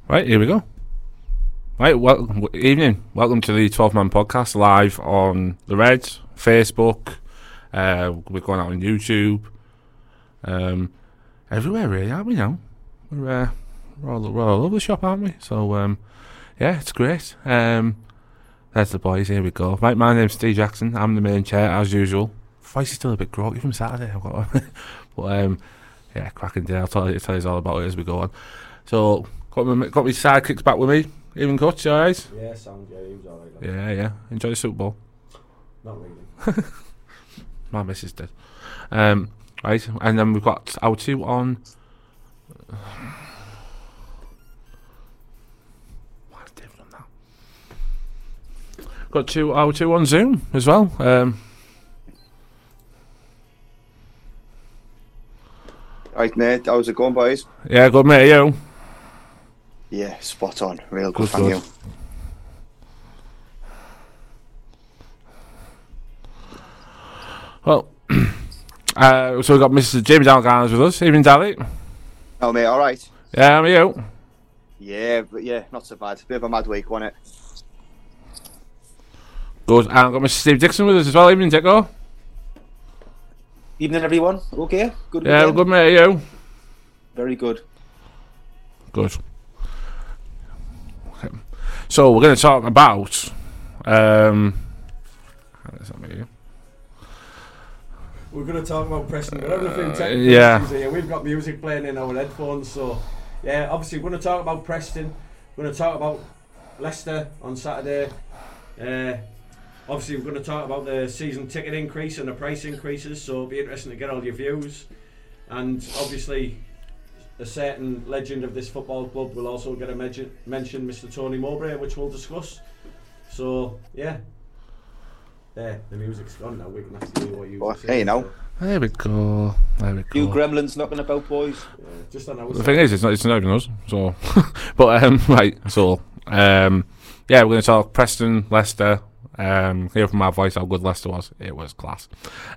Right, here we go. Right, evening. Welcome to the 12-Man Podcast, live on the Reds, Facebook. We're going out on YouTube. Everywhere, really, aren't we now? We're all over the shop, aren't we? So, yeah, it's great. There's the boys, here we go. Right, my name's Steve Jackson. I'm the main chair, as usual. Voice is still a bit groggy from Saturday. But, yeah, cracking day. I'll tell you all about it as we go on. So, got my sidekicks back with me. Even Coach, you alright? Yeah, sound, yeah, he was alright. Yeah. Enjoy the Super Bowl. Not really. My missus did. Right, and then we've got our two on. Why is David on that? Got our two on Zoom as well. Right, mate, how's it going, boys? Yeah, good, mate. You? Yeah, spot on. Real good, Good. you. Well, so we've got Mr. Jamie Dalgarnes with us. Evening, Dally. Oh, mate, all right. Yeah, how are you? Yeah, not so bad. Bit of a mad week, wasn't it? Good. And I've got Mr. Steve Dixon with us as well. Evening, Dicko. Evening, everyone. Okay, good. Yeah, weekend. good, mate. You? Very good. Good. Okay. So we're going to talk about. We're going to talk about Preston. We're having a few technical yeah. issues here. We've got music playing in our headphones, so yeah. Obviously, we're going to talk about Preston. We're going to talk about Leicester on Saturday. Obviously, we're going to talk about the season ticket increase and the price increases. So it'll be interesting to get all your views. And obviously, a certain legend of this football club will also get a mention, Mr. Tony Mowbray, which we'll discuss. So yeah. There, the music's gone now. We can actually hear what you say. Hey, now. There we go. You gremlins knocking about, boys. Yeah, just on our The thing is, it's not even us. So, but right. So, yeah, we're going to talk Preston, Leicester. Hear from our voice how good Leicester was. It was class.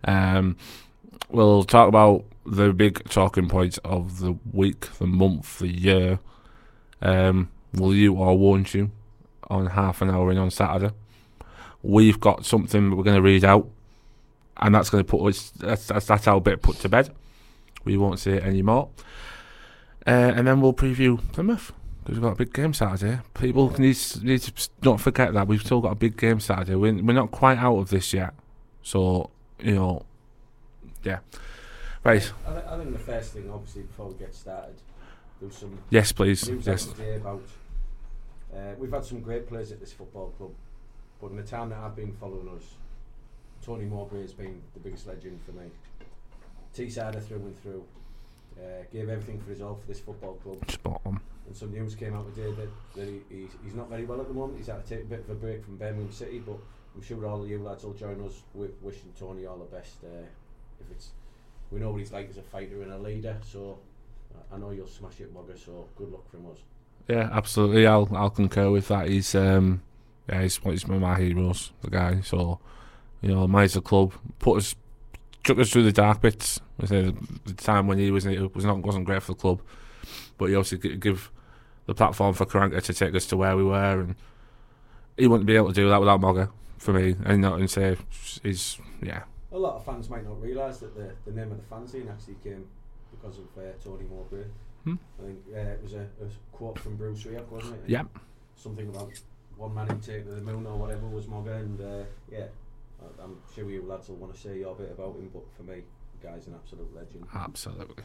We'll talk about the big talking points of the week, the month, the year. Will you or won't you? On half an hour in on Saturday. We've got something we're going to read out, and that's going to put us. That's our bit put to bed. We won't say it anymore, and then we'll preview Plymouth because we've got a big game Saturday. People need to don't forget that we've still got a big game Saturday. We're not quite out of this yet, so yeah. Right. I think the first thing, obviously, before we get started, do some Yes, please. news Yes. today about. We've had some great players at this football club. But in the time that I've been following us, Tony Mowbray has been the biggest legend for me. Teessider through and through. Gave everything for his all for this football club. Spot on. And some news came out today that he's not very well at the moment. He's had to take a bit of a break from Birmingham City, but I'm sure all of you lads will join us with wishing Tony all the best. We know what he's like as a fighter and a leader, so I know you'll smash it, Wagger, so good luck from us. Yeah, absolutely. I'll concur with that. He's one of my heroes, the guy. So, managed the club, took us through the dark bits. The time when he wasn't great for the club, but he obviously give the platform for Karanka to take us to where we were, and he wouldn't be able to do that without Mogger for me. And say he's A lot of fans might not realise that the name of the fanzine actually came because of Tony Mowbray. I think it was a quote from Bruce Rioch, wasn't it? Yep. Something about one man who take to the moon or whatever was Mogger, and I'm sure you lads will want to say your bit about him, but for me, the guy's an absolute legend. Absolutely.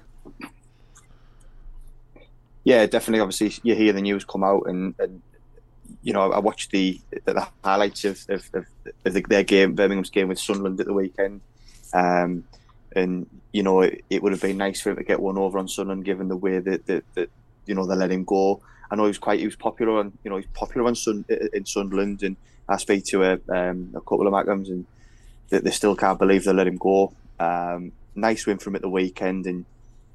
Yeah, definitely. Obviously, you hear the news come out, and I watched the highlights of their game, Birmingham's game with Sunderland at the weekend, and it would have been nice for him to get one over on Sunderland, given the way that they let him go. I know he was popular on in Sunderland, and I speak to a couple of Mackhams, and they still can't believe they let him go. Nice win for him at the weekend, and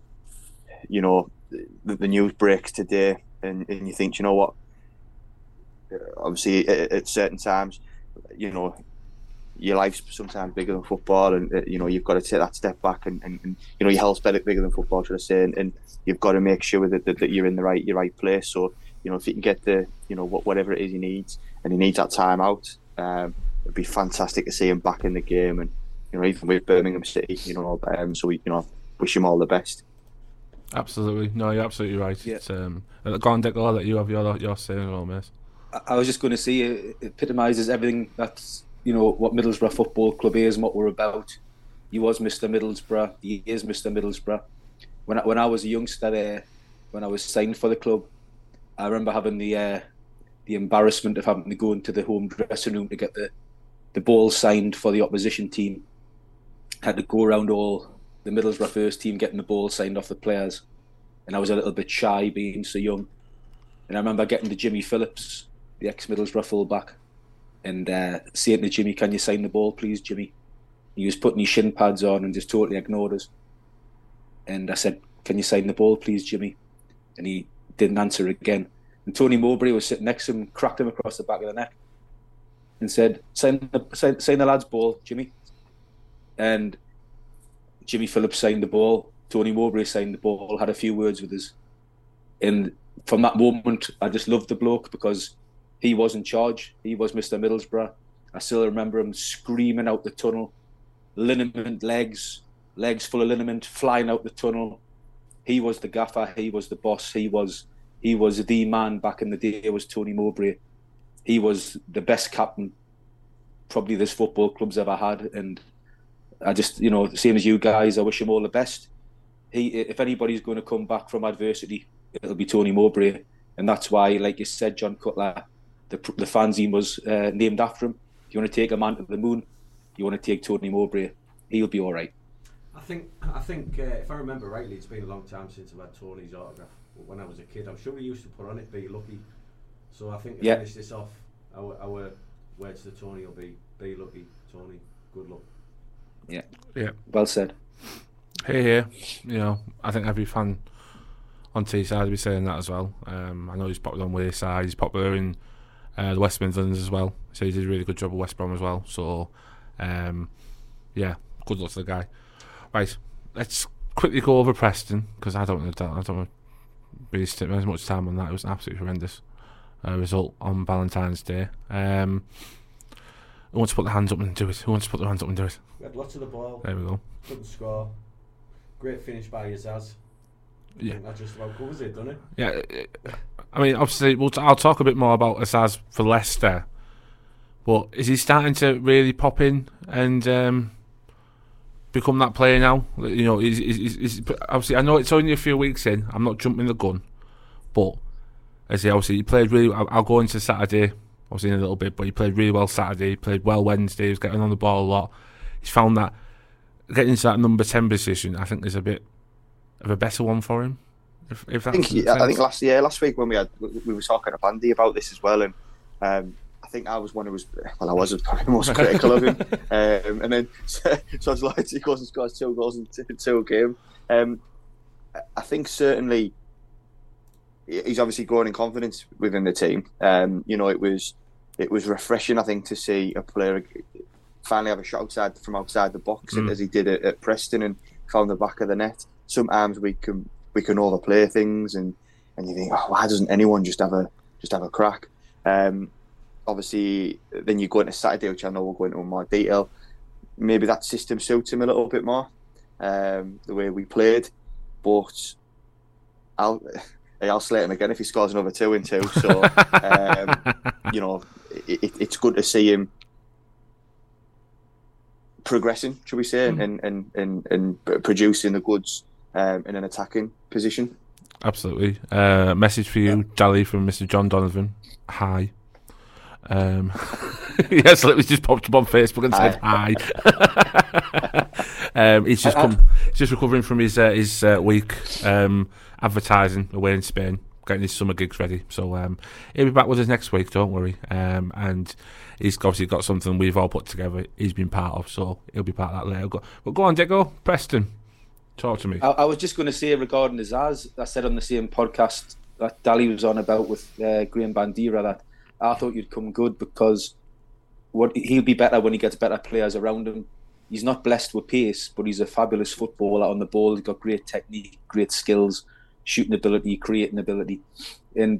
the news breaks today, and you think, what? Obviously, at certain times, your life's sometimes bigger than football, and you've got to take that step back, and your health's bigger than football, should I say, and you've got to make sure that you're in your right place. So if he can get the, whatever it is he needs, and he needs that time out, it'd be fantastic to see him back in the game, and even with Birmingham City, so we, wish him all the best. Absolutely, no, you're absolutely right. Yeah. It's, go on, Dick, I'll let you have your say as well, mate. I was just going to say it epitomises everything that's what Middlesbrough Football Club is and what we're about. He was Mr. Middlesbrough. He is Mr. Middlesbrough. When I was a youngster there, when I was signed for the club, I remember having the embarrassment of having to go into the home dressing room to get the ball signed for the opposition team. Had to go around all the Middlesbrough first team getting the ball signed off the players, and I was a little bit shy being so young. And I remember getting to Jimmy Phillips, the ex-Middlesbrough fullback, and saying to Jimmy, "Can you sign the ball, please, Jimmy?" He was putting his shin pads on and just totally ignored us. And I said, "Can you sign the ball, please, Jimmy?" And he didn't answer again. And Tony Mowbray was sitting next to him, cracked him across the back of the neck, and said, "Sign the lad's ball, Jimmy." And Jimmy Phillips signed the ball. Tony Mowbray signed the ball, had a few words with us. And from that moment, I just loved the bloke because he was in charge. He was Mr. Middlesbrough. I still remember him screaming out the tunnel, liniment legs full of liniment, flying out the tunnel. He was the gaffer. He was the boss. He was the man back in the day. It was Tony Mowbray. He was the best captain probably this football club's ever had. And I just, same as you guys, I wish him all the best. If anybody's going to come back from adversity, it'll be Tony Mowbray. And that's why, like you said, John Cutler, the fanzine was named after him. If you want to take a man to the moon, you want to take Tony Mowbray. He'll be all right. I think if I remember rightly, it's been a long time since I've had Tony's autograph. But when I was a kid, I'm sure we used to put on it, "Be lucky." So I think to finish this off, our words to Tony will be lucky, Tony. Good luck. Yeah. Well said. Here. I think every fan on Teesside will be saying that as well. I know he's popular on Wayside. He's popular in the West Midlands as well. So he did a really good job at West Brom as well. So, good luck to the guy. Right, let's quickly go over Preston because I don't want to really spend as much time on that. It was an absolutely horrendous result on Valentine's Day. Who wants to put their hands up and do it? We had lots of the ball. There we go. Couldn't score. Great finish by Azaz. Yeah. I think that just about covers it, doesn't it? Yeah, I mean, obviously, I'll talk a bit more about Azaz for Leicester, but is he starting to really pop in and become that player now? He's obviously, I know it's only a few weeks in. I'm not jumping the gun, but he played really. I'll go into Saturday, obviously in a little bit, but he played really well Saturday. He played well Wednesday. He was getting on the ball a lot. He's found that getting into that number 10 position, I think, is a bit of a better one for him. If that I think last week when we were talking to Bandy about this as well, and I think I was one who was probably the most critical of him, and then so as long as he goes and scores 2 goals in 2 games, I think certainly he's obviously growing in confidence within the team. It was refreshing, I think, to see a player finally have a shot from outside the box, as he did at Preston and found the back of the net. Sometimes we can overplay things, and you think, why doesn't anyone just have a crack? Obviously, then you go into Saturday, which I know we'll go into in more detail. Maybe that system suits him a little bit more, the way we played. But I'll slate him again if he scores another 2 in 2. So it's good to see him progressing, shall we say, and producing the goods in an attacking position. Absolutely. Message for you, Dally, from Mr. John Donovan. Hi. Yes, it was just popped up on Facebook and said hi. He's just recovering from his week advertising away in Spain, getting his summer gigs ready. So he'll be back with us next week, don't worry. And he's obviously got something we've all put together, he's been part of, so he'll be part of that later. But go on, Dicko, Preston, talk to me. I was just going to say regarding Azaz, I said on the same podcast that Dally was on about with Graham Bandira that I thought you'd come good because he'll be better when he gets better players around him. He's not blessed with pace, but he's a fabulous footballer on the ball. He's got great technique, great skills, shooting ability, creating ability. And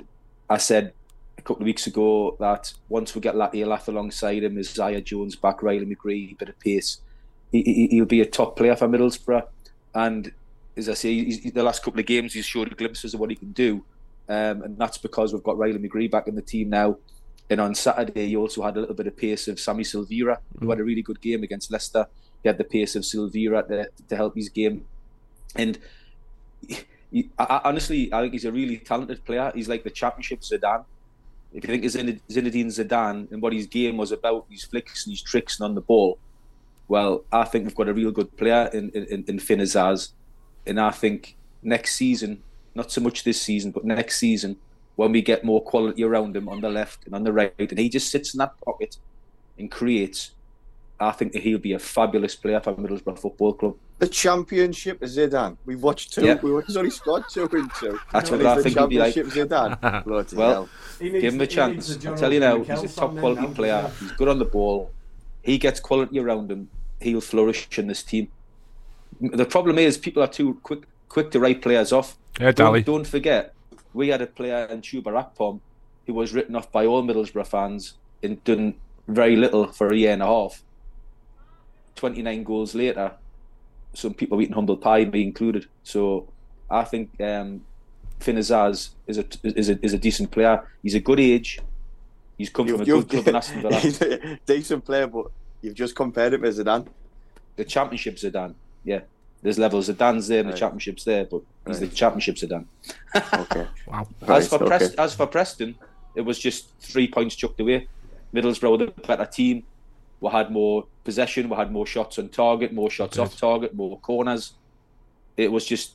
I said a couple of weeks ago that once we get Lath alongside him, Isaiah Jones back, Riley McGree, bit of pace, he'll be a top player for Middlesbrough. And as I say, the last couple of games he's showed glimpses of what he can do, and that's because we've got Riley McGree back in the team now. And on Saturday, he also had a little bit of pace of Sammy Silvera, who had a really good game against Leicester. He had the pace of Silvera to help his game. And honestly, I think he's a really talented player. He's like the Championship Zidane. If you think of Zinedine Zidane and what his game was about, his flicks and his tricks and on the ball, well, I think we've got a real good player in Finn Azaz. And I think next season, not so much this season, but next season, when we get more quality around him on the left and on the right, and he just sits in that pocket and creates, I think that he'll be a fabulous player for Middlesbrough Football Club. The Championship Zidane. We've watched two. Yeah. He's only scored 2 and 2. That's what I think he'll be like. Championship Zidane. Bloody well, hell. Give him a chance. I tell you now, he's a top quality player. He's good on the ball. He gets quality around him. He'll flourish in this team. The problem is people are too quick to write players off. Yeah, Dally. Don't forget, we had a player in Chuba Akpom who was written off by all Middlesbrough fans and done very little for a year and a half. 29 goals later, some people are eating humble pie, me included. So I think Finn Azaz is a decent player. He's a good age. He's come from a good club in Aston Villa. He's a decent player, but you've just compared him to Zidane. The Championship Zidane, yeah. There's levels. Zidane's there and the Championship's there, but he's the Championship Zidane. Okay. Wow. As for Preston, it was just 3 points chucked away. Middlesbrough were the better team. We had more possession. We had more shots on target, more shots off target, more corners. It was just,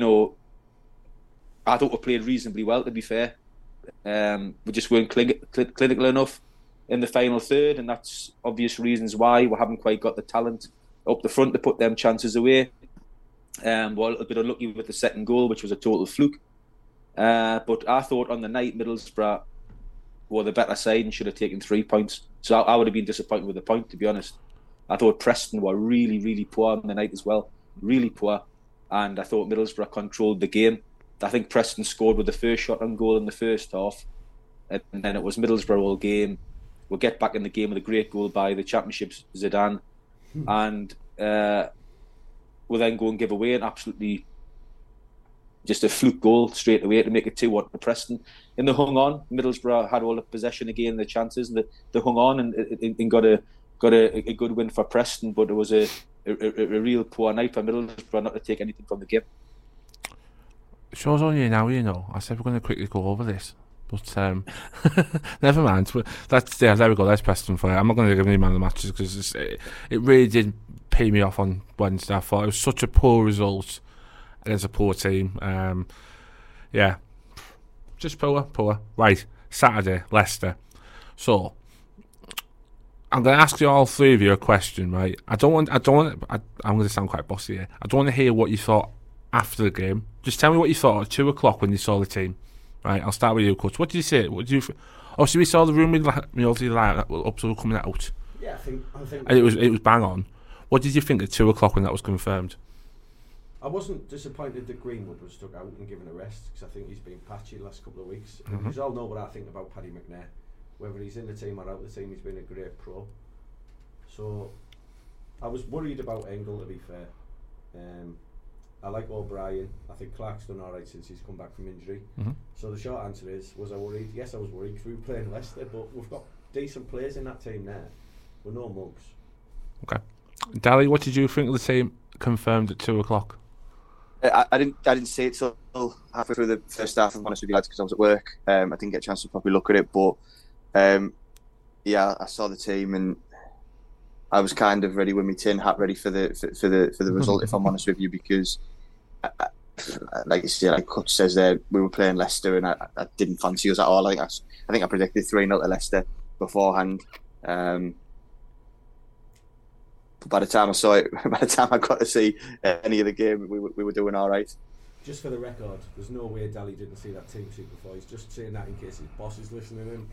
I thought we played reasonably well, to be fair. We just weren't clinical enough in the final third, and that's obvious reasons why we haven't quite got the talent up the front to put them chances away. We're a little bit unlucky with the second goal, which was a total fluke. But I thought on the night, Middlesbrough were the better side and should have taken 3 points. So I would have been disappointed with the point, to be honest. I thought Preston were really, really poor on the night as well. Really poor. And I thought Middlesbrough controlled the game. I think Preston scored with the first shot on goal in the first half. And then it was Middlesbrough all game. We'll get back in the game with a great goal by the Championship Zidane. And we'll then go and give away an absolutely just a fluke goal straight away to make it 2-1 to Preston. And they hung on. Middlesbrough had all the possession again, the chances, and they hung on and got a good win for Preston. But it was a real poor night for Middlesbrough not to take anything from the game. Show's on you now, I said we're going to quickly go over this. But never mind. There we go. That's Preston for you. I'm not going to give any man of the matches because it really did pay me off on Wednesday. I thought it was such a poor result against a poor team. Yeah, just poor. Right, Saturday, Leicester. So I'm going to ask you all three of you a question. Right, I'm going to sound quite bossy here. I don't want to hear what you thought after the game. Just tell me what you thought at 2:00 when you saw the team. Right, I'll start with you, Coach. What did you say? So we saw the room with the light up to coming out. Yeah, I think. And it was bang on. What did you think at 2:00 when that was confirmed? I wasn't disappointed that Greenwood was stuck out and given a rest because I think he's been patchy the last couple of weeks. Mm-hmm. You all know what I think about Paddy McNair. Whether he's in the team or out the team, he's been a great pro. So I was worried about Engel, to be fair. I like O'Brien. I think Clark's done alright since he's come back from injury. Mm-hmm. So the short answer is, was I worried? Yes, I was worried because we were playing Leicester, but we've got decent players in that team now. We're no mugs. Okay. Dally, what did you think of the team confirmed at 2:00? I didn't see it till halfway through the first half, if I'm honest with you lads, because I was at work. I didn't get a chance to probably look at it, but I saw the team and I was kind of ready with my tin hat, ready for the result. If I'm honest with you, because like you say, like Coach says there, we were playing Leicester and I didn't fancy us at all. I think I predicted 3-0 to Leicester beforehand. But by the time I saw it, by the time I got to see any of the game, we were doing all right. Just for the record, there's no way Dally didn't see that team sheet before. He's just saying that in case his boss is listening in.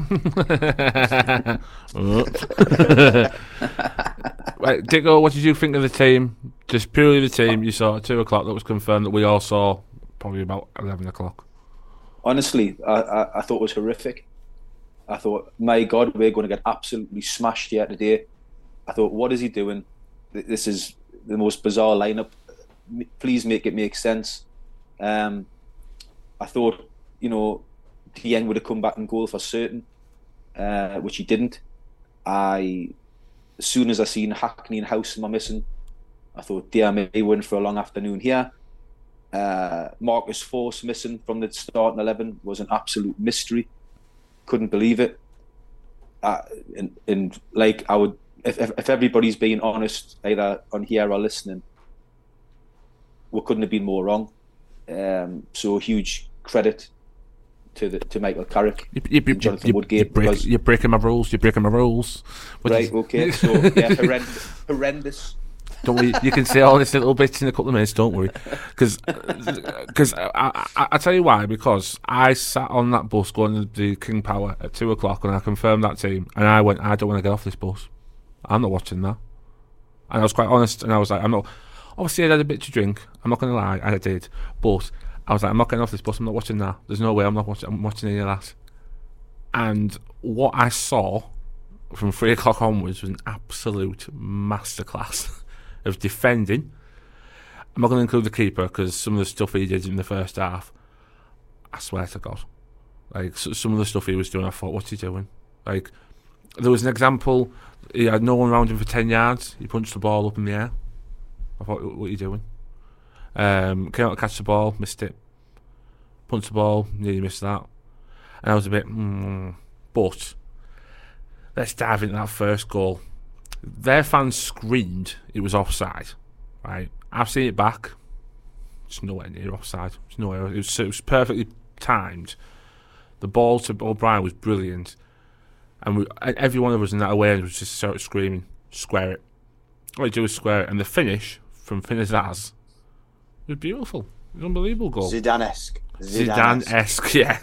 Right, Dicko, what did you think of the team? Just purely the team you saw at 2:00 that was confirmed that we all saw probably about 11:00. honestly, I thought it was horrific. I thought, my God, we're going to get absolutely smashed here today. I thought, what is he doing? This is the most bizarre lineup. Please make it make sense. I thought, Dieng would have come back and goal for certain, which he didn't. As soon as I seen Hackney and Howsam missing, I thought, dear me, we're in for a long afternoon here. Marcus Force missing from the starting 11 was an absolute mystery. Couldn't believe it. And like, I would, if everybody's being honest, either on here or listening, we couldn't have been more wrong. So huge credit to Michael Carrick and Jonathan Woodgate. You're breaking my rules. You're breaking my rules. Right. Okay. So yeah, horrendous. Don't worry, you can say all this little bits in a couple of minutes, don't worry. Because I tell you why, because I sat on that bus going to the King Power at 2 o'clock and I confirmed that team, and I went, I don't want to get off this bus. I'm not watching that. And I was quite honest, and I was like, I'm not. Obviously, I had a bit to drink, I'm not going to lie, I did. But I was like, I'm not getting off this bus, I'm not watching that. There's no way I'm watching any of that. And what I saw from 3 o'clock onwards was an absolute masterclass of defending. I'm not going to include the keeper because some of the stuff he did in the first half, I swear to God, like some of the stuff he was doing, I thought, what's he doing? Like, there was an example, he had no one around him for 10 yards, he punched the ball up in the air. I thought, what are you doing? Came out to catch the ball, missed it. Punched the ball, nearly missed that. And I was a bit, but let's dive into that first goal. Their fans screamed it was offside, right? I've seen it back. It's nowhere near offside. It's nowhere. It was perfectly timed. The ball to O'Brien was brilliant, and every one of us in that away end was just sort of screaming, "Square it!" All you do is square it, and the finish from Finazaz was beautiful. It was an unbelievable goal. Zidane-esque, yeah.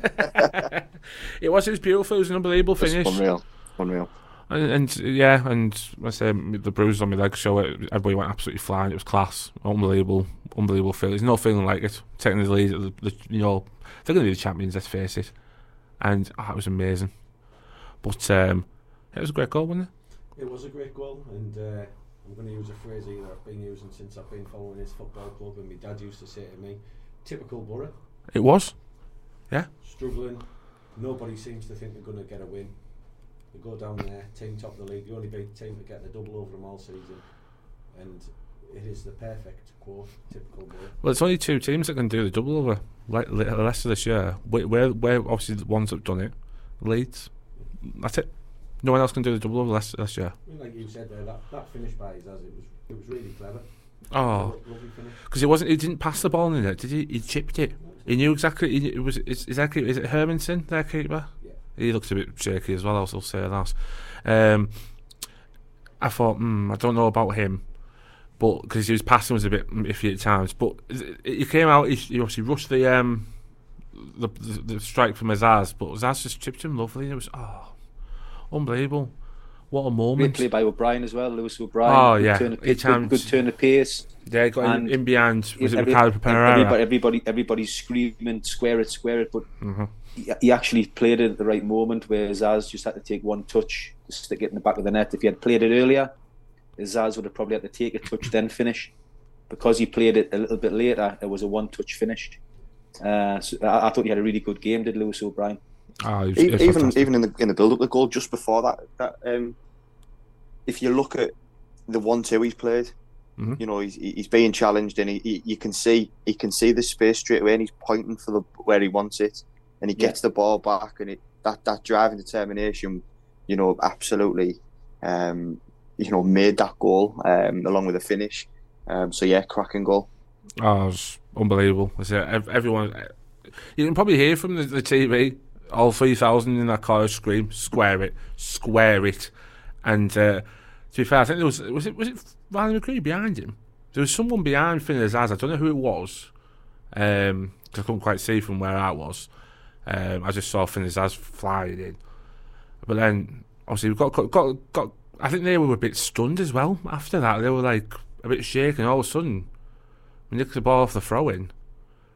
It was beautiful. It was an unbelievable finish. Unreal. And I say the bruises on my legs show it. Everybody went absolutely flying. It was class, unbelievable feeling. There's no feeling like it. Taking the lead, they're going to be the champions. Let's face it. And it was amazing. But it was a great goal, wasn't it? It was a great goal, and I'm going to use a phrase that I've been using since I've been following this football club. And my dad used to say to me, "Typical Borough." It was, yeah. Struggling. Nobody seems to think they're going to get a win. They go down there, team top of the league, the only big team to get the double over them all season, and it is the perfect quote, typical Borough. Well, it's only two teams that can do the double over the rest of this year. We're obviously the ones that have done it. Leeds, that's it. No one else can do the double over last year. I mean, like you said there, that finish by Izaz, it was really clever. Oh, because he didn't pass the ball in it, did he? He chipped it. He knew exactly. Is it Hermanson, their keeper? Yeah. He looks a bit shaky as well, I'll say that. I thought, I don't know about him, but because his passing was a bit iffy at times. But he came out, he obviously rushed the strike from Azaz, but Azaz just chipped him lovely, and it was unbelievable. What a moment. Great play by O'Brien as well, Lewis O'Brien. Oh, yeah. Good turn of pace. Yeah, he got in behind. Was it Ricardo Pereira? Everybody's screaming, square it. But he actually played it at the right moment where Zaz just had to take one touch to stick it in the back of the net. If he had played it earlier, Zaz would have probably had to take a touch, then finish. Because he played it a little bit later, it was a one-touch finish. So I thought he had a really good game, did Lewis O'Brien. Even in the build-up, the goal just before that, if you look at the 1-2 he's played, he's being challenged, and you can see the space straight away, and he's pointing for where he wants it, and he gets the ball back, and that drive and determination, absolutely, made that goal along with the finish. Cracking goal. Oh, it was unbelievable. Everyone, you can probably hear from the TV. All 3,000 in that car scream, "Square it!" And to be fair, I think there was it Riley McCree behind him? There was someone behind Finazaz. I don't know who it was, because I couldn't quite see from where I was. I just saw Finazaz flying in, but then obviously we got. I think they were a bit stunned as well after that. They were like a bit shaken. All of a sudden, we nicked the ball off the throw-in.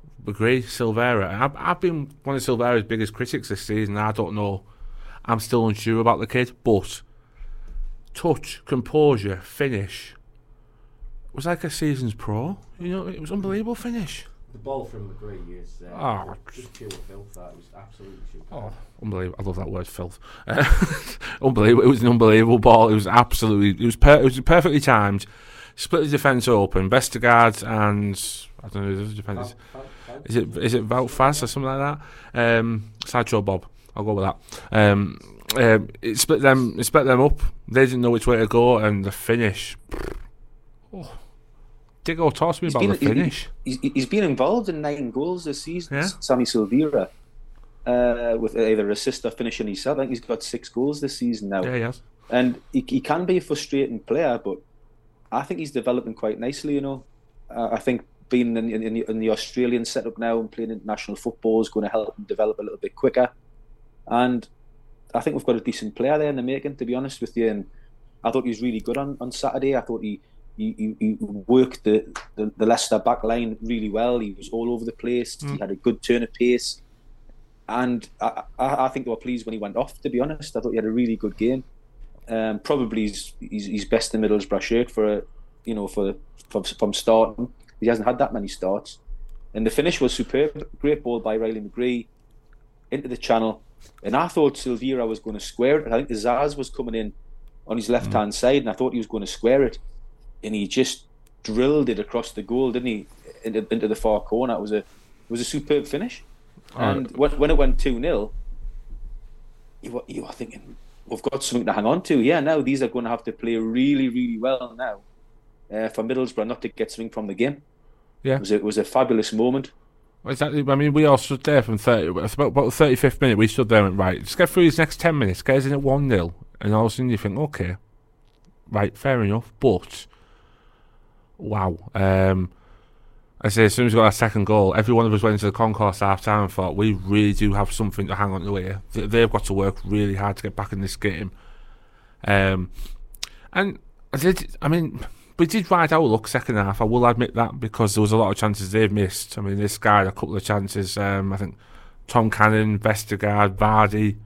Agree, Silvera. I've been one of Silvera's biggest critics this season. I don't know. I'm still unsure about the kid, but touch, composure, finish was like a season's pro. You know, it was unbelievable finish. The ball from McGree is just pure filth. That was absolutely super. Oh, unbelievable! I love that word, filth. Unbelievable! It was an unbelievable ball. It was absolutely. It was perfectly timed. Split the defence open. Vestergaard and I don't know who the defence is. Is it Wout Faz or something like that? Sideshow Bob. I'll go with that. It split them up. They didn't know which way to go, and the finish. Oh. Diggo, talk to me about the finish. He's been involved in 9 goals this season, yeah? Sammy Silvera, with either assist or finish on himself. I think he's got 6 goals this season now. Yeah, he has. And he can be a frustrating player, but I think he's developing quite nicely, you know. I think being in the Australian setup now and playing international football is going to help him develop a little bit quicker. And I think we've got a decent player there in the making, to be honest with you. And I thought he was really good on Saturday. I thought he worked the Leicester back line really well. He was all over the place. He had a good turn of pace. And I think they were pleased when he went off, to be honest. I thought he had a really good game. Probably he's best in Middlesbrough shirt from starting. He hasn't had that many starts. And the finish was superb. Great ball by Riley McGree into the channel. And I thought Silvera was going to square it. I think the Zaz was coming in on his left-hand side, and I thought he was going to square it. And he just drilled it across the goal, didn't he? Into the far corner. It was a superb finish. And when it went 2-0, you were thinking, we've got something to hang on to. Yeah, now these are going to have to play really, really well now for Middlesbrough not to get something from the game. Yeah, it was a fabulous moment. Exactly. I mean, we all stood there from about the 35th minute. We stood there and went, right, let's get through these next 10 minutes. Get us in at 1-0, and all of a sudden you think, okay, right, fair enough. But wow, I say as soon as we got our second goal, every one of us went into the concourse half time and thought we really do have something to hang on to here. They've got to work really hard to get back in this game. And we did ride our luck second half, I will admit that, because there was a lot of chances they've missed. I mean, this guy had a couple of chances. I think Tom Cannon, Vestergaard, Vardy.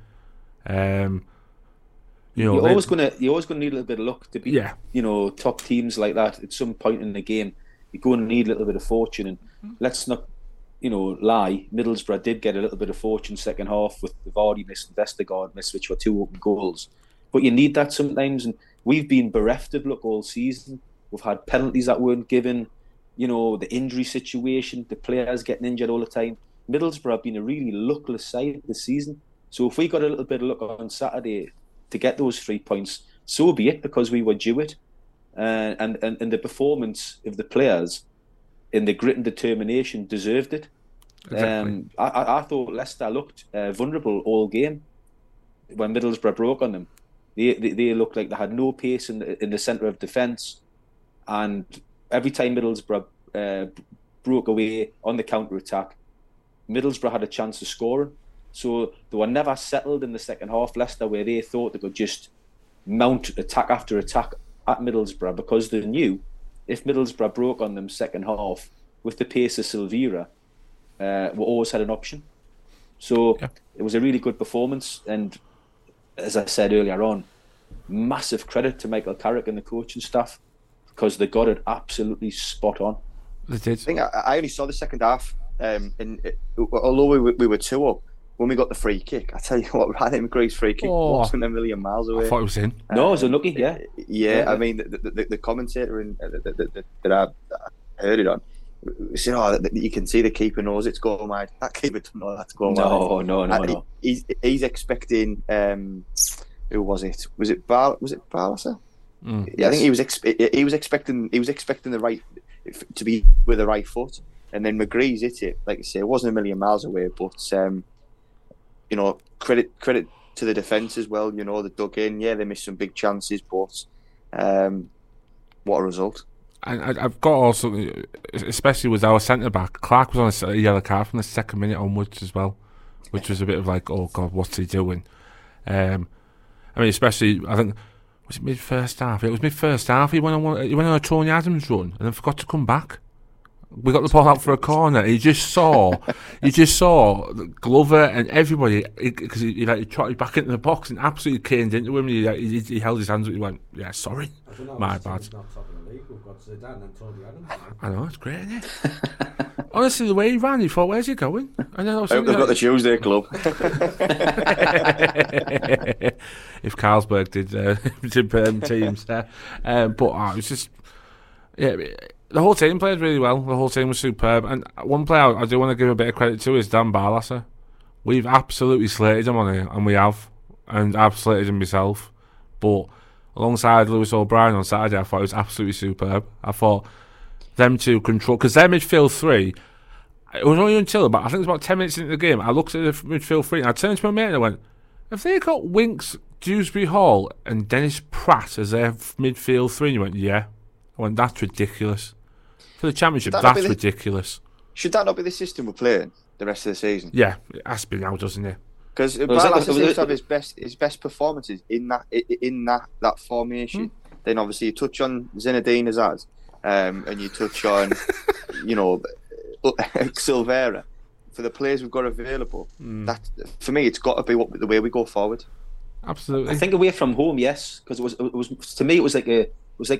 You're always going to need a little bit of luck to beat top teams like that at some point in the game. You're going to need a little bit of fortune, and let's not lie. Middlesbrough did get a little bit of fortune second half with the Vardy miss and Vestergaard miss, which were 2 open goals. But you need that sometimes, and we've been bereft of luck all season. We've had penalties that weren't given, the injury situation, the players getting injured all the time. Middlesbrough have been a really luckless side this season. So if we got a little bit of luck on Saturday to get those 3 points, so be it, because we were due it. And the performance of the players in the grit and determination deserved it. Exactly. I thought Leicester looked vulnerable all game when Middlesbrough broke on them. They looked like they had no pace in the centre of defence, and every time Middlesbrough broke away on the counter attack, Middlesbrough had a chance of scoring. So they were never settled in the second half, Leicester, where they thought they could just mount attack after attack at Middlesbrough, because they knew if Middlesbrough broke on them second half with the pace of Silvera, we always had an option. So It was a really good performance, and as I said earlier on, massive credit to Michael Carrick and the coaching staff, because they got it absolutely spot on. They did. I think I only saw the second half, although we were 2 up. When we got the free kick, I tell you what, Riley McGree's free kick wasn't a million miles away. I thought it was in. No, it was unlucky, yeah. I mean, the commentator that I heard it on said, you can see the keeper knows it's going wide. That keeper doesn't know that's going wide. No. He's expecting, who was it? Was it Barlaser? Yes. I think he was expecting the right to be with the right foot, and then McGree's hit it. Like I say, it wasn't a million miles away, but credit to the defence as well. They dug in. Yeah, they missed some big chances, but what a result! And I've got also, especially with our centre back, Clark was on a yellow card from the second minute onwards as well, which was a bit of like, oh God, what's he doing? I mean, especially I think was it mid first half? It was mid first half. He went on a Tony Adams run and then forgot to come back. We got the ball out for a corner. You just saw Glover and everybody, because he trotted back into the box and absolutely caned into him. He held his hands up. He went, "Yeah, sorry, my bad." Not top of the league. We've got Zidane and Tony Adams. I know, it's great, isn't it? Honestly, the way he ran, you thought, "Where's he going?" And then I hope they've got the Tuesday club. If Carlsberg did teams there, but it was just, yeah. The whole team played really well. The whole team was superb. And one player I do want to give a bit of credit to is Dan Barlaser. We've absolutely slated him on here, and we have. And I've slated him myself. But alongside Lewis O'Brien on Saturday, I thought it was absolutely superb. I thought them two control... Because their midfield three, it was only until I think it was about 10 minutes into the game, I looked at the midfield three and I turned to my mate and I went, have they got Winks, Dewsbury Hall and Dennis Pratt as their midfield three? And you went, yeah. I went, that's ridiculous. For the Championship, that's ridiculous. Should that not be the system we're playing the rest of the season? Yeah, it has to be now, doesn't it? Because Barlaser seems to have his best performances in that formation. Then obviously you touch on Zinedine Hazard, and you touch on Silvera. For the players we've got available, that for me it's got to be the way we go forward. Absolutely. I think away from home, yes, because it was to me it was like a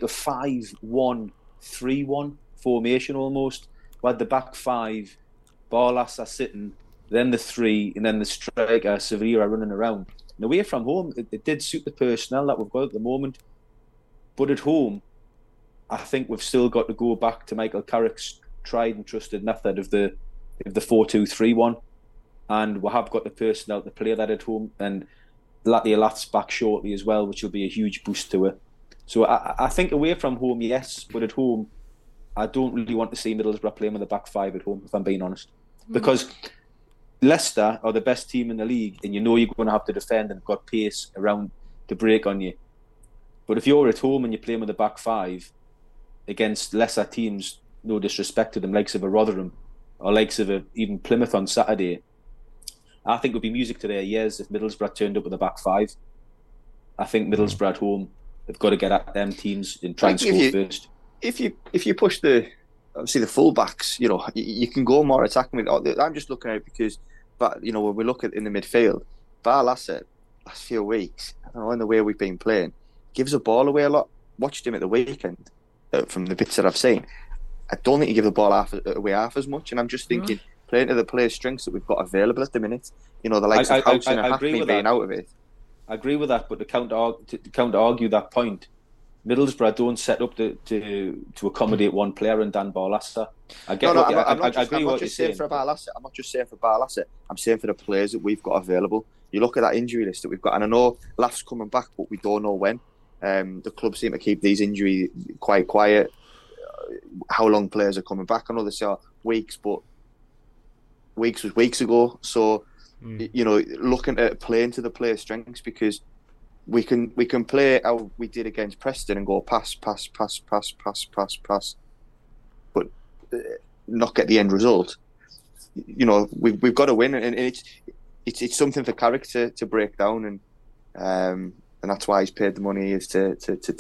5-1-3-1 formation almost. We had the back five, Barlaser sitting, then the three, and then the striker Sevilla running around. And away from home, it did suit the personnel that we've got at the moment. But at home, I think we've still got to go back to Michael Carrick's tried and trusted method of the 4-2-3-1, and we have got the personnel to play that at home. And Latia Lath's back shortly as well, which will be a huge boost to it. So I think away from home, yes, but at home, I don't really want to see Middlesbrough playing with the back five at home, if I'm being honest. Because Leicester are the best team in the league, and you know you're going to have to defend and got pace around to break on you. But if you're at home and you're playing with the back five against lesser teams, no disrespect to them, likes of a Rotherham or likes of even Plymouth on Saturday, I think it would be music to their ears if Middlesbrough turned up with the back five. I think Middlesbrough at home, they've got to get at them teams and try and score first. If you push the fullbacks, you can go more attacking. I'm just looking at it because, when we look at in the midfield, Barlaser last few weeks, I don't know, in the way we've been playing, gives the ball away a lot. Watched him at the weekend from the bits that I've seen. I don't think he gives the ball away half as much, and I'm just thinking playing to the players' strengths that we've got available at the minute. The likes of Houghton and Hackney being out of it. I agree with that, but to counter argue that point, Middlesbrough don't set up to accommodate one player in Dan Barlaser. I'm not just saying for Barlaser. I'm saying for the players that we've got available. You look at that injury list that we've got, and I know Lath's coming back, but we don't know when. The club seem to keep these injuries quite quiet. How long players are coming back? I know they say weeks, but weeks was weeks ago. So looking at playing to the players' strengths, because we can play how we did against Preston and go pass, but not get the end result. We've got to win, and it's something for Carrick to break down, and that's why he's paid the money he is to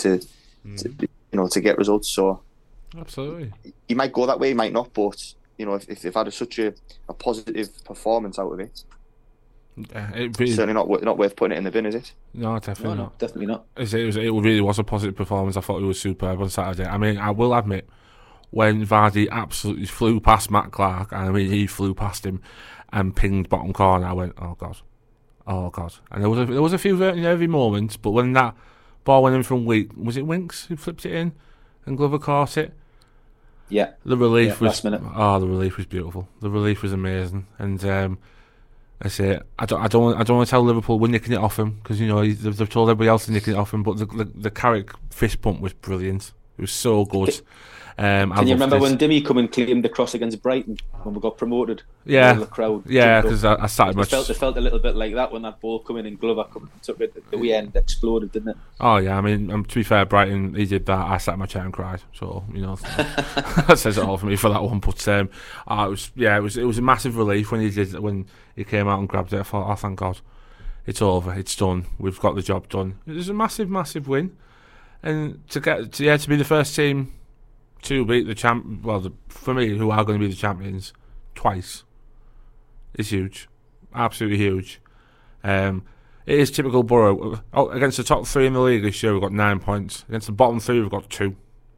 get results. So absolutely, he might go that way, he might not, but if they've had such a positive performance out of it. Certainly not worth putting it in the bin, is it? No, definitely not. Definitely not. It really was a positive performance. I thought it was superb on Saturday. I mean, I will admit, when Vardy absolutely flew past Matt Clark, and he flew past him and pinged bottom corner, I went, oh god. And there was a few nervy moments, but when that ball went in from was it Winks who flipped it in and Glover caught it? Yeah. The relief was last minute. Oh, the relief was beautiful. The relief was amazing, and I say I don't want to tell Liverpool we're nicking it off him, because they've told everybody else to nick it off him. But the Carrick fist pump was brilliant. It was so good. Can you remember when Dimmy come and claimed the cross against Brighton when we got promoted? Yeah, the crowd. Yeah, because I started much. It felt a little bit like that when that ball come in and Glover took it. The weekend exploded, didn't it? Oh yeah, I mean, to be fair, Brighton, he did that. I sat in my chair and cried. So that says it all for me for that one. But it was a massive relief when he came out and grabbed it. I thought, oh, thank God, it's over, it's done. We've got the job done. It was a massive, massive win, and to be the first team to beat the champ. Well, for me, who are going to be the champions twice, is huge, absolutely huge. It is typical Borough. Against the top 3 in the league this year, we've got 9 points. Against the bottom 3, we've got 2.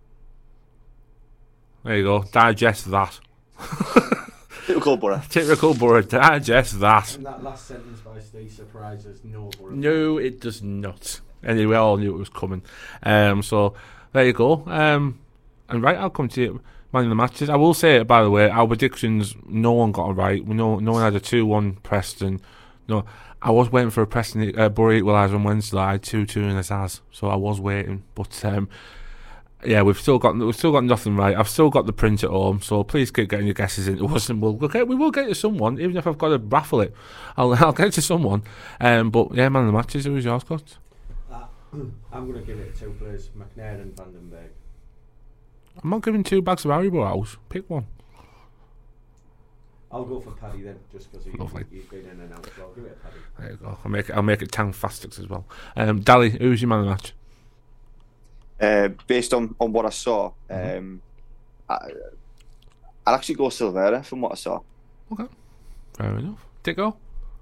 There you go. Digest that. Typical Borough. Typical Borough. Digest that. And that last sentence by Steve surprises no Borough. No, it does not. Anyway, we all knew it was coming. So there you go. And right, I'll come to you. Man of the matches. I will say it, by the way, our predictions, no one got it right. No one had a 2-1 Preston. No, I was waiting for a Preston Borough equaliser on Wednesday. I had 2-2 in his as, so I was waiting. But yeah, we've still got nothing right. I've still got the print at home, so please keep getting your guesses into us, and we will get to someone. Even if I've got to raffle it, I'll get to someone. But yeah, man of the matches. Who was yours, Scott? I'm going to give it 2 players, McNair and Vandenberg. I'm not giving 2 bags of Haribo out. Pick one. I'll go for Paddy then, just because he's been in and out. So I'll give it a Paddy. There you go. I'll make it Tang Fastics as well. Dally, who's your man of the match? Based on what I saw, I'll actually go Silvera from what I saw. Okay, fair enough. Dicko?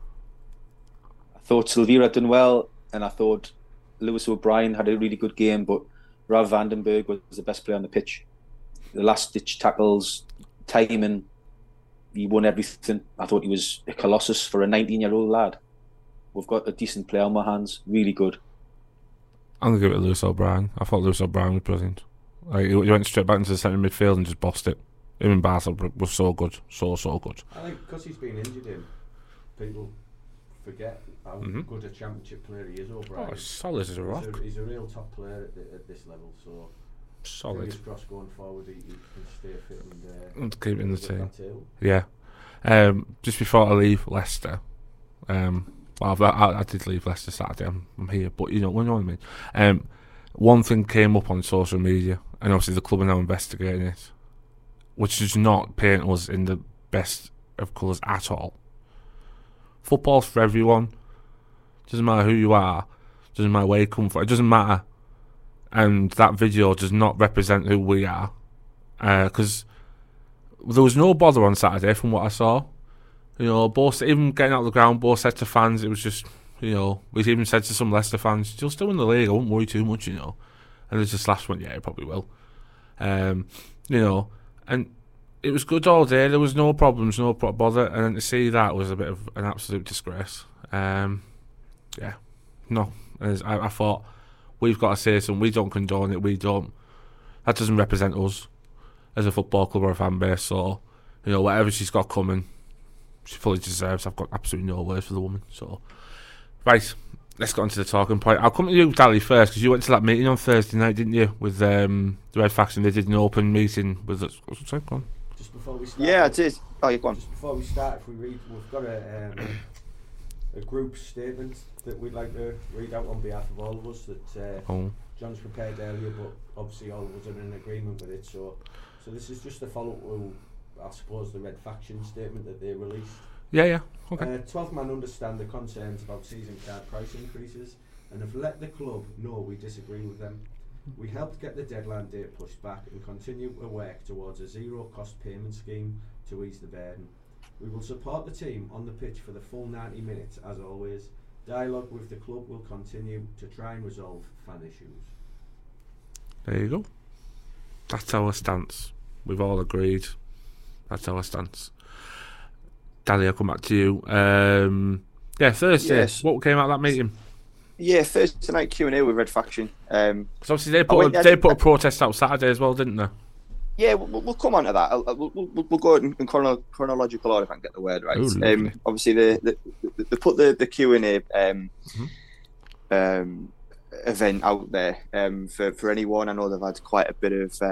I thought Silvera done well, and I thought Lewis O'Brien had a really good game, but Rav Vandenberg was the best player on the pitch. The last-ditch tackles, timing, he won everything. I thought he was a colossus for a 19-year-old lad. We've got a decent player on my hands, really good. I'm going to give it to Lewis O'Brien. I thought Lewis O'Brien was brilliant. He went straight back into the centre midfield and just bossed it. Him and Bartle was so good. So good. I think because he's been injured, people forget how good a championship player he is, O'Brien. Oh, he's solid as a rock. He's a real top player at this level, so solid. fingers crossed going forward he can stay fit and keep it in the team. Yeah. Just before I leave Leicester, I did leave Leicester Saturday. I'm here, but you know what I mean. One thing came up on social media, and obviously the club are now investigating it, which does not paint us in the best of colours at all. Football's for everyone. Doesn't matter who you are. Doesn't matter where you come from. It doesn't matter. And that video does not represent who we are, because there was no bother on Saturday from what I saw. You know, both even getting out of the ground, both said to fans, it was just, you know, we even said to some Leicester fans, you'll still win the league, I won't worry too much, you know. And there's this last one, yeah, it probably will. You know, and it was good all day, there was no problems, no bother, and then to see that was a bit of an absolute disgrace. Yeah, no. I thought, we've got to say something, we don't condone it, that doesn't represent us as a football club or a fan base, so, you know, whatever she's got coming, she fully deserves. I've got absolutely no words for the woman. So, right, let's get on to the talking point. I'll come to you, Dally, first, because you went to that meeting on Thursday night, didn't you, with the Red Faction? They did an open meeting with the... Sorry, go on. Just before we start... Yeah, it is. Oh, you go on. Just before we start, if we've got a group statement that we'd like to read out on behalf of all of us that John's prepared earlier, but obviously all of us are in agreement with it. So this is just a follow-up to, I suppose, the Red Faction statement that they released. Yeah, okay. 12th man understand the concerns about season card price increases and have let the club know we disagree with them. We helped get the deadline date pushed back and continue to work towards a zero-cost payment scheme to ease the burden. We will support the team on the pitch for the full 90 minutes as always. Dialogue with the club will continue to try and resolve fan issues. There you go. That's our stance. We've all agreed. That's our stance. Dally, I'll come back to you. Thursday. Yes. What came out of that meeting? Yeah, Thursday night Q&A with Red Faction. Because obviously they put a protest out Saturday as well, didn't they? Yeah, we'll come on to that. We'll go in chronological order if I can get the word right. Ooh, obviously, they put the Q&A event out there for anyone. I know they've had quite a bit of...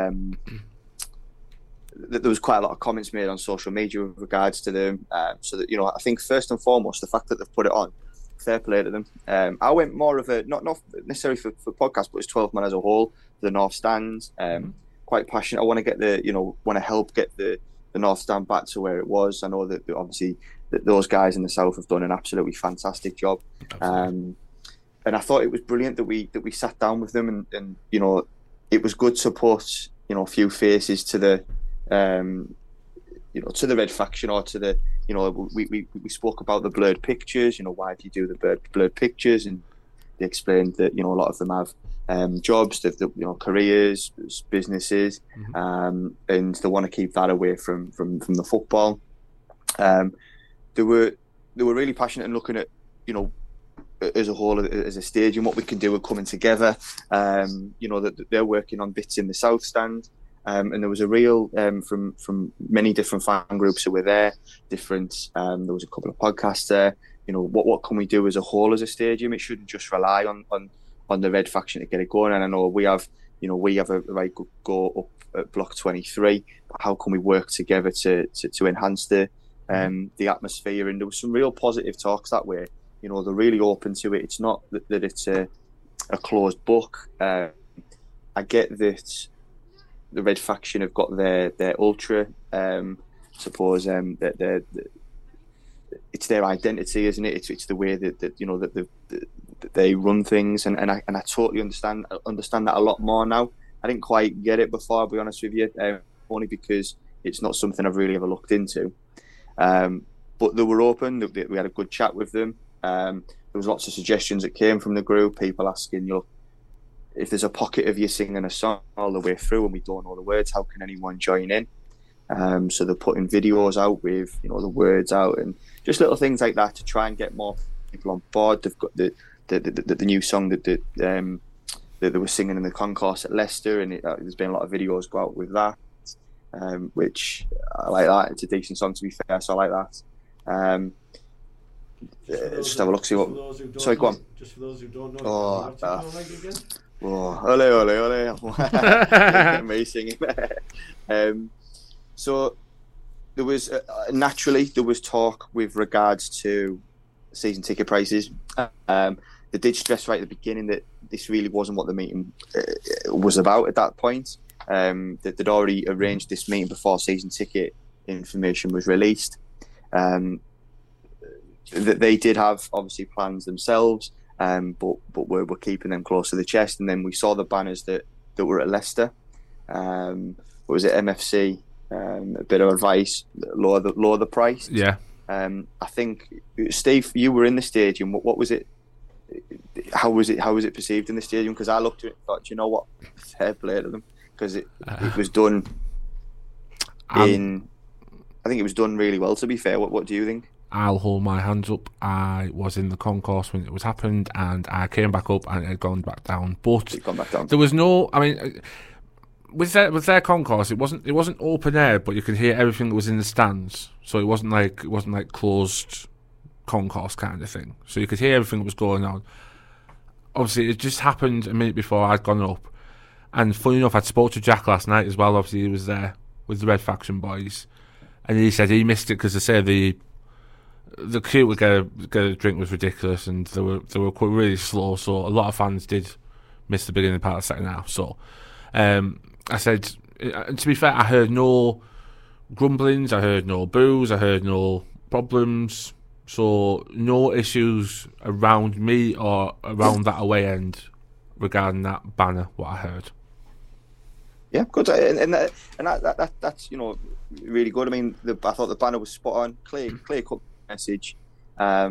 there was quite a lot of comments made on social media with regards to them. So that, you know, I think first and foremost, the fact that they've put it on, fair play to them. I went more of a, not necessarily for podcast, but it's 12 man as a whole, the North Stand. Quite passionate. I want to get want to help get the North Stand back to where it was. I know that obviously those guys in the South have done an absolutely fantastic job. And I thought it was brilliant that we sat down with them and you know, it was good to put a few faces to the to the Red Faction, or to the, we spoke about the blurred pictures. Why do you do the blurred pictures? And they explained that a lot of them have jobs, they've careers, businesses, and they want to keep that away from the football. They were really passionate in looking at as a whole, as a stadium, what we can do with coming together. That they're working on bits in the South Stand. And there was a real from many different fan groups who were there. There was a couple of podcasts there. What can we do as a whole, as a stadium? It shouldn't just rely on the Red Faction to get it going. And I know we have a very good go up at Block 23. But how can we work together to enhance the atmosphere? And there was some real positive talks that way. They're really open to it. It's not that it's a closed book. I get that the Red Faction have got their ultra. Suppose that it's their identity, isn't it? It's the way that they run things, and I totally understand that a lot more now. I didn't quite get it before, I'll be honest with you, only because it's not something I've really ever looked into. But they were open. We had a good chat with them. There was lots of suggestions that came from the group. People asking, if there's a pocket of you singing a song all the way through and we don't know the words, how can anyone join in? So they're putting videos out with the words out, and just little things like that to try and get more people on board. They've got the new song that they were singing in the concourse at Leicester, and there's been a lot of videos go out with that, which I like that. It's a decent song, to be fair, so I like that. Just have a look, see what. Sorry, go on. Just for those who don't know, what's it like again? Oh, ole. Me singing. So there was naturally talk with regards to season ticket prices. They did stress right at the beginning that this really wasn't what the meeting was about at that point. That they'd already arranged this meeting before season ticket information was released. That they did have obviously plans themselves, but we're keeping them close to the chest. And then we saw the banners that were at Leicester. What was it, MFC? A bit of advice: lower the price. Yeah. I think, Steve, you were in the stadium. What was it? How was it perceived in the stadium? Because I looked at it and thought, you know what, fair play to them, because it was done I think it was done really well, to be fair. What do you think? I'll hold my hands up. I was in the concourse when it was happened, and I came back up and it had gone back down. But there was no. I mean, with their concourse, it wasn't open air, but you could hear everything that was in the stands. So it wasn't like closed concourse kind of thing. So you could hear everything that was going on. Obviously, it just happened a minute before I'd gone up, and funny enough, I'd spoke to Jack last night as well. Obviously, he was there with the Red Faction boys, and he said he missed it because they say the queue to get a drink was ridiculous, and they were really slow. So a lot of fans did miss the beginning part of the second half. So I said, and to be fair, I heard no grumblings, I heard no boos, I heard no problems. So no issues around me or around that away end regarding that banner. What I heard. Yeah, good, and that's really good. I mean, I thought the banner was spot on, clear cut message. Yeah,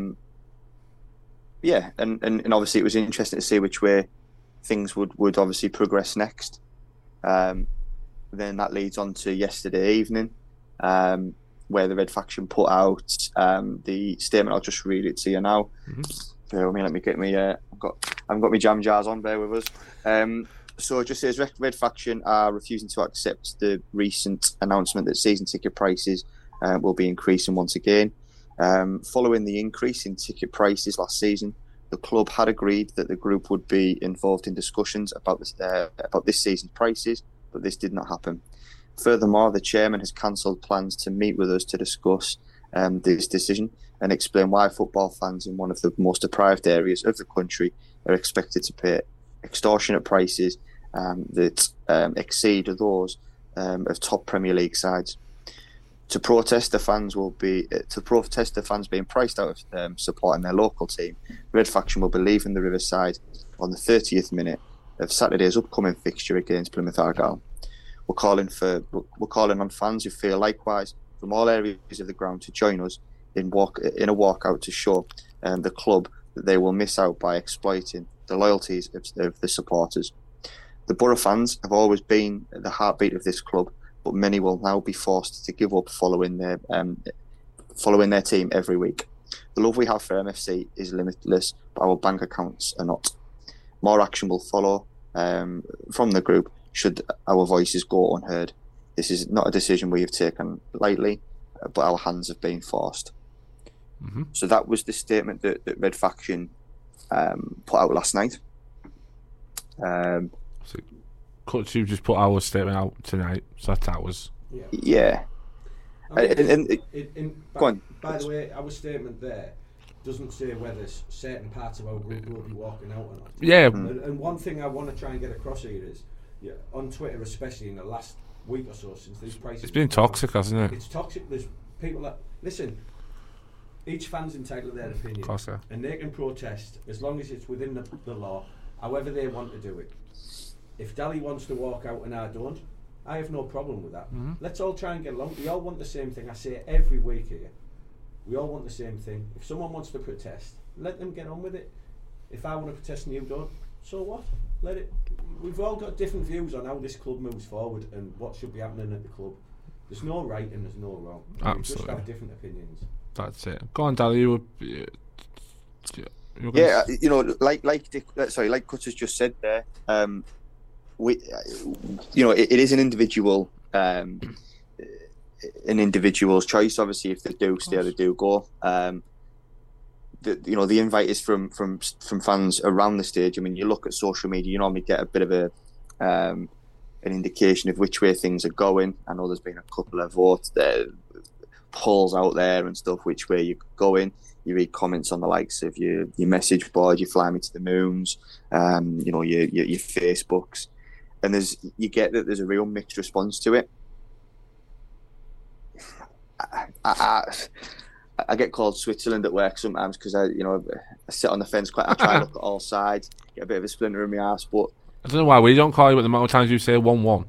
and obviously it was interesting to see which way things would obviously progress next. Then that leads on to yesterday evening, where the Red Faction put out the statement. I'll just read it to you now. Bear with me, let me get me. I haven't got my jam jars on. Bear with us. So it just says Red Faction are refusing to accept the recent announcement that season ticket prices will be increasing once again. Following the increase in ticket prices last season, the club had agreed that the group would be involved in discussions about this season's prices, but this did not happen. Furthermore, the chairman has cancelled plans to meet with us to discuss this decision and explain why football fans in one of the most deprived areas of the country are expected to pay extortionate prices that exceed those of top Premier League sides. To protest the fans being priced out of supporting their local team, Red Faction will be leaving the Riverside on the 30th minute of Saturday's upcoming fixture against Plymouth Argyle. we're calling on fans who feel likewise from all areas of the ground to join us in a walkout to show the club that they will miss out by exploiting the loyalties of the supporters. The Borough fans have always been the heartbeat of this club, but many will now be forced to give up following their team every week. The love we have for MFC is limitless, but our bank accounts are not. More action will follow from the group should our voices go unheard. This is not a decision we have taken lightly, but our hands have been forced. Mm-hmm. So that was the statement that Red Faction put out last night. So Cuts, you just put our statement out tonight, so that's ours. Yeah. I mean, Go on. By the way, our statement there doesn't say whether certain parts of our group will be walking out or not. Yeah. And one thing I want to try and get across here is, on Twitter especially in the last week or so since these prices... It's been toxic, hasn't it? It's toxic. There's people that... Listen, each fan's entitled to their opinion. Of course, yeah. And they can protest as long as it's within the law, however they want to do it. If Dally wants to walk out and I don't, I have no problem with that. Mm-hmm. Let's all try and get along. We all want the same thing. I say it every week here. We all want the same thing. If someone wants to protest, let them get on with it. If I want to protest and you don't, so what? Let it. We've all got different views on how this club moves forward and what should be happening at the club. There's no right and there's no wrong. Absolutely. We just have different opinions. That's it. Go on, Dally. Like Cuts has just said there. It is an individual, an individual's choice. Obviously, if they do stay, they do go. The invite is from fans around the stage. I mean, you look at social media, you normally get a bit of an indication of which way things are going. I know there's been a couple of polls out there and stuff, which way you're going. You read comments on the likes of your message board, you fly me to the moons, your Facebooks, and you get that there's a real mixed response to it. I get called Switzerland at work sometimes because I sit on the fence quite. I try to look at all sides, get a bit of a splinter in my arse, but I don't know why we don't call you, but the amount of times you say 1-1.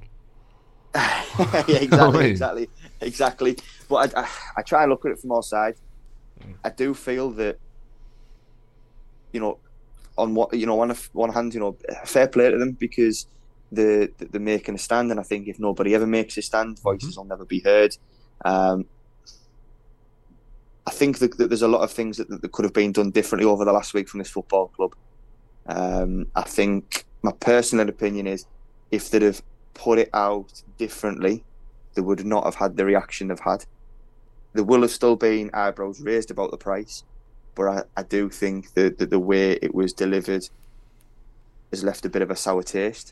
Yeah, exactly. But I try and look at it from all sides. I do feel that, on one hand, fair play to them because they're making a stand, and I think if nobody ever makes a stand, voices will never be heard. I think that there's a lot of things that could have been done differently over the last week from this football club. I think my personal opinion is if they'd have put it out differently, they would not have had the reaction they've had. There will have still been eyebrows raised about the price, but I do think that the way it was delivered has left a bit of a sour taste.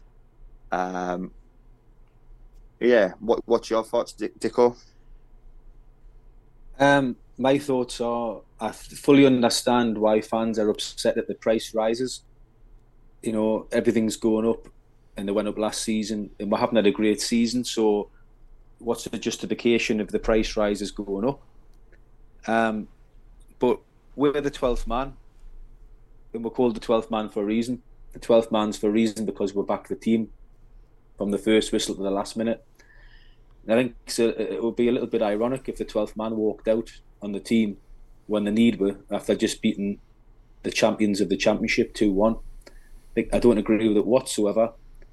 What's your thoughts, Dicko? My thoughts are, I fully understand why fans are upset that the price rises. Everything's going up, and they went up last season, and we haven't had a great season, so what's the justification of the price rises going up? But we're the 12th man, and we're called the 12th man for a reason. The 12th man's for a reason because we're back the team from the first whistle to the last minute. And I think it would be a little bit ironic if the 12th man walked out on the team when the need were after just beating the champions of the championship 2-1. I don't agree with it whatsoever.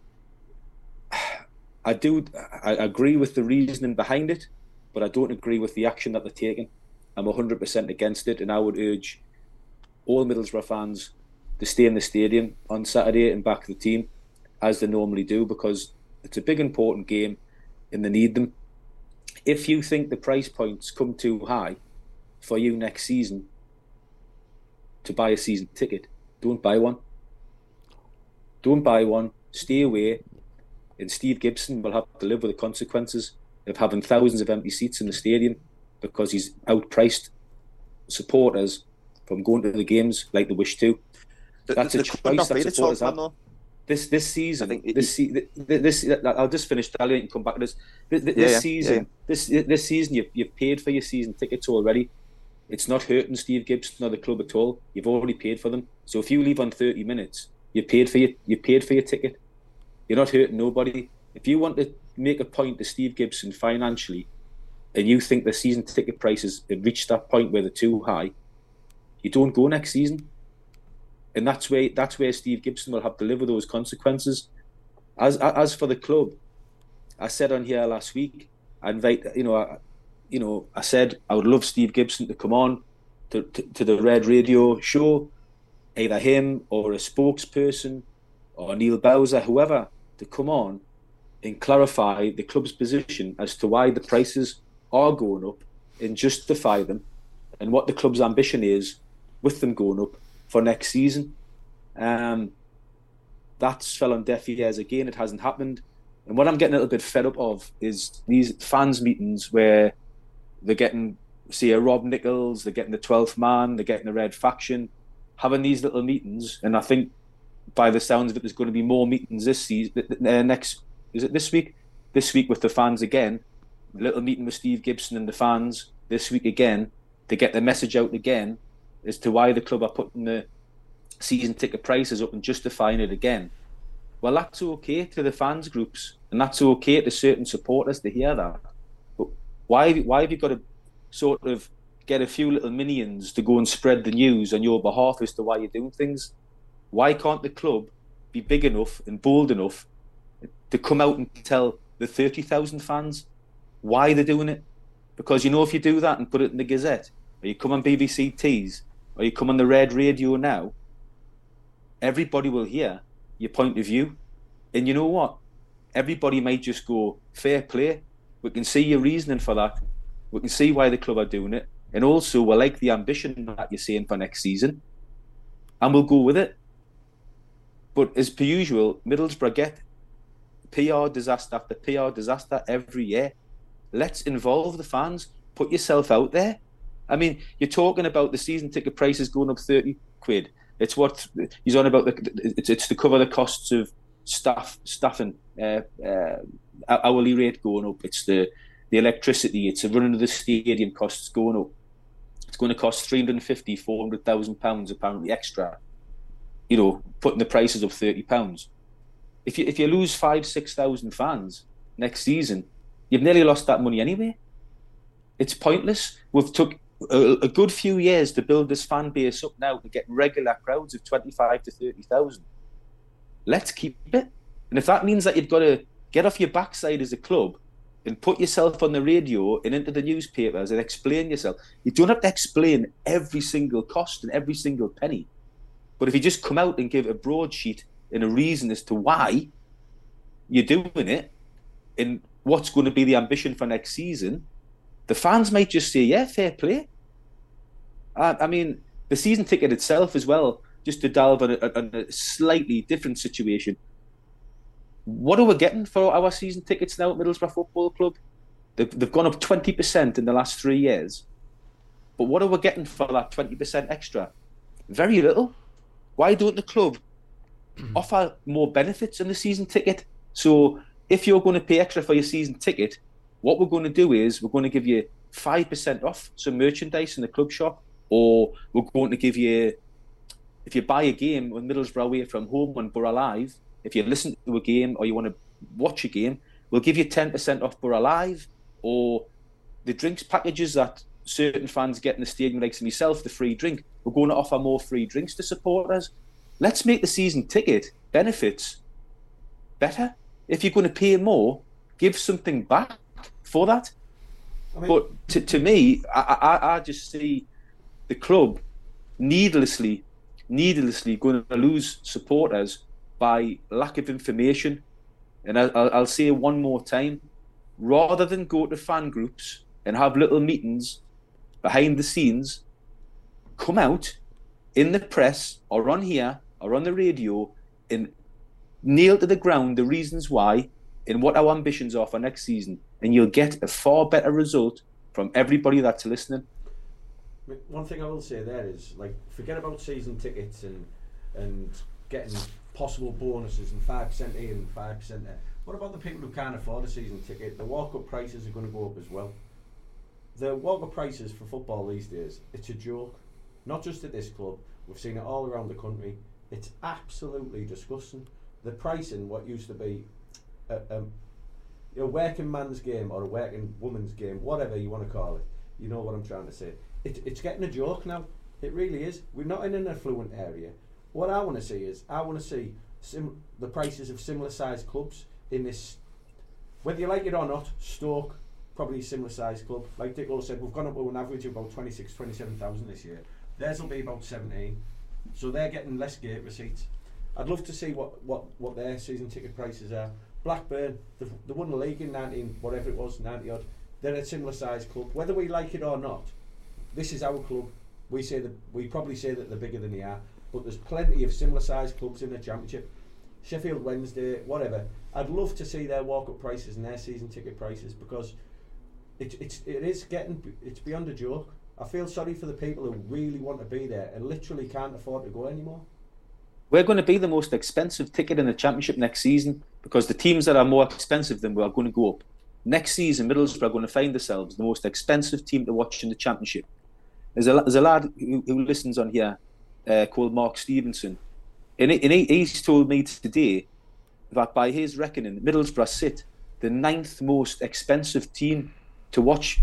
I agree with the reasoning behind it, but I don't agree with the action that they're taking. I'm 100% against it, and I would urge all Middlesbrough fans to stay in the stadium on Saturday and back the team as they normally do, because it's a big important game and they need them. If you think the price points come too high for you next season to buy a season ticket, don't buy one. Don't buy one. Stay away. And Steve Gibson will have to live with the consequences of having thousands of empty seats in the stadium because he's outpriced supporters from going to the games like they wish to. That's a choice that supporters have. This season, I'll just finish. Dally, and come back to this. This season, you've paid for your season tickets already. It's not hurting Steve Gibson or the club at all. You've already paid for them. So if you leave on 30 minutes, you paid for your ticket. You're not hurting nobody. If you want to make a point to Steve Gibson financially, and you think the season ticket prices have reached that point where they're too high, you don't go next season. And that's where Steve Gibson will have to live with those consequences. As for the club, I said on here last week, I said I would love Steve Gibson to come on to the Red Radio show, either him or a spokesperson or Neil Bowser, whoever, to come on and clarify the club's position as to why the prices are going up and justify them, and what the club's ambition is with them going up for next season. That's fell on deaf ears again. It hasn't happened. And what I'm getting a little bit fed up of is these fans meetings where they're getting, say, a Rob Nichols, they're getting the 12th man, they're getting the Red Faction, having these little meetings. And I think by the sounds of it, there's going to be more meetings this season. Is it this week? This week with the fans again. A little meeting with Steve Gibson and the fans this week again to get the message out again as to why the club are putting the season ticket prices up and justifying it again. Well, that's okay to the fans groups, and that's okay to certain supporters to hear that. But why have you got to sort of get a few little minions to go and spread the news on your behalf as to why you're doing things? Why can't the club be big enough and bold enough to come out and tell the 30,000 fans why they're doing it? Because, if you do that and put it in the Gazette, or you come on BBC Tees, or you come on the Red Radio now, everybody will hear your point of view. And you know what? Everybody might just go, fair play. We can see your reasoning for that. We can see why the club are doing it. And also, we like the ambition that you're saying for next season. And we'll go with it. But as per usual, Middlesbrough get PR disaster after PR disaster every year. Let's involve the fans. Put yourself out there. I mean, you're talking about the season ticket prices going up 30 quid. It's what he's on about. It's to cover the costs of staffing, hourly rate going up. It's the electricity. It's the running of the stadium costs going up. It's going to cost £350,000-400,000 apparently extra. Putting the prices up £30. If you lose 5,000-6,000 fans next season, you've nearly lost that money anyway. It's pointless. We've took a good few years to build this fan base up now to get regular crowds of 25 to 30,000. Let's keep it. And if that means that you've got to get off your backside as a club and put yourself on the radio and into the newspapers and explain yourself, you don't have to explain every single cost and every single penny. But if you just come out and give a broadsheet and a reason as to why you're doing it and what's going to be the ambition for next season, the fans might just say, yeah, fair play. I mean, the season ticket itself as well, just to delve on a slightly different situation. What are we getting for our season tickets now at Middlesbrough Football Club? They've gone up 20% in the last 3 years. But what are we getting for that 20% extra? Very little. Why don't the club offer more benefits in the season ticket? So if you're going to pay extra for your season ticket, what we're going to do is we're going to give you 5% off some merchandise in the club shop, or we're going to give you, if you buy a game with Middlesbrough away from home on Borough Live, if you listen to a game or you want to watch a game, we'll give you 10% off Borough Live, or the drinks packages that certain fans get in the stadium, like myself, the free drink. We're going to offer more free drinks to supporters. Let's make the season ticket benefits better. If you're going to pay more, give something back for that. I mean, but to me, I just see the club needlessly going to lose supporters by lack of information. And I'll say one more time, rather than go to fan groups and have little meetings behind the scenes, come out in the press or on here or on the radio and nail to the ground the reasons why and what our ambitions are for next season, and you'll get a far better result from everybody that's listening. One thing I will say there is, forget about season tickets and getting possible bonuses and 5% here and 5% there. What about the people who can't afford a season ticket? The walk-up prices are going to go up as well. The walk-up prices for football these days, it's a joke. Not just at this club, we've seen it all around the country. It's absolutely disgusting. The pricing, what used to be a working man's game or a working woman's game, whatever you want to call it. You know what I'm trying to say. It's getting a joke now. It really is. We're not in an affluent area. What I want to see is the prices of similar sized clubs in this. Whether you like it or not, Stoke, probably a similar sized club. Like Dicko said, we've gone up to an average of about 27,000 this year. Theirs will be about 17. So they're getting less gate receipts. I'd love to see what their season ticket prices are. Blackburn, they won the league in 90 odd. They're a similar sized club. Whether we like it or not, this is our club. We probably say that they're bigger than they are, but there's plenty of similar sized clubs in the Championship. Sheffield Wednesday, whatever. I'd love to see their walk-up prices and their season ticket prices, because it's beyond a joke. I feel sorry for the people who really want to be there and literally can't afford to go anymore. We're going to be the most expensive ticket in the Championship next season, because the teams that are more expensive than we are going to go up. Next season, Middlesbrough are going to find themselves the most expensive team to watch in the Championship. There's a lad who listens on here called Mark Stevenson, and he's told me today that by his reckoning, Middlesbrough sit the 9th most expensive team to watch,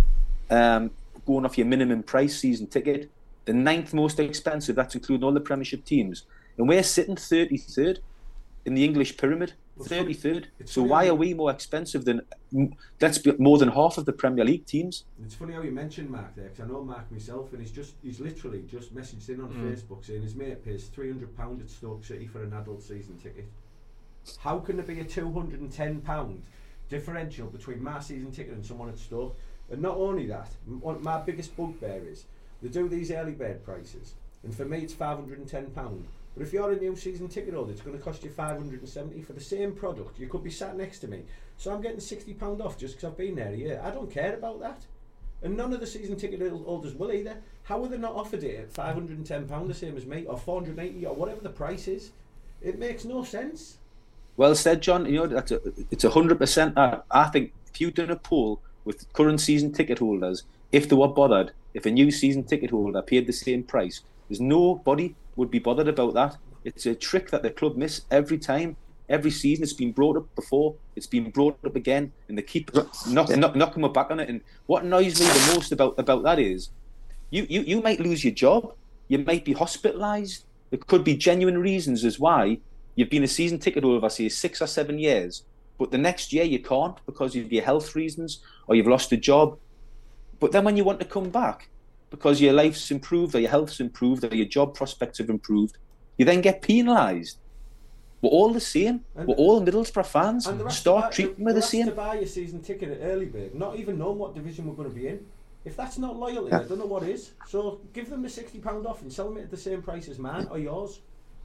going off your minimum price season ticket. The 9th most expensive, that's including all the Premiership teams. And we're sitting 33rd in the English pyramid, 33rd. So why are we more expensive than, more than half of the Premier League teams? It's funny how you mentioned Mark there, because I know Mark myself, and he's literally just messaged in on Facebook saying his mate pays £300 at Stoke City for an adult season ticket. How can there be a £210 differential between my season ticket and someone at Stoke? And not only that, my biggest bugbear is they do these early bird prices, and for me it's £510. But if you're a new season ticket holder, it's going to cost you $570 for the same product. You could be sat next to me, so I'm getting £60 off just because I've been there a year. I don't care about that, and none of the season ticket holders will either. How are they not offered it at £510 the same as me, or $480, or whatever the price is? It makes no sense. Well said, John. You know, it's 100%. I think if you'd done a poll with current season ticket holders, if they were bothered, if a new season ticket holder paid the same price, there's nobody would be bothered about that. It's a trick that the club miss every time, every season. It's been brought up before, it's been brought up again, and they keep knocking me back on it. And what annoys me the most about that is you might lose your job, you might be hospitalised. There could be genuine reasons as why you've been a season ticket holder for, say, 6 or 7 years, but the next year you can't because of your health reasons or you've lost a job. But then when you want to come back, because your life's improved or your health's improved or your job prospects have improved, you then get penalised. We're all the same. We're all Middlesbrough fans. Start treating me the same. To buy your season ticket at early bird, not even knowing what division we're going to be in. If that's not loyalty, I don't know what is. So give them the £60 off and sell them it at the same price as mine or yours.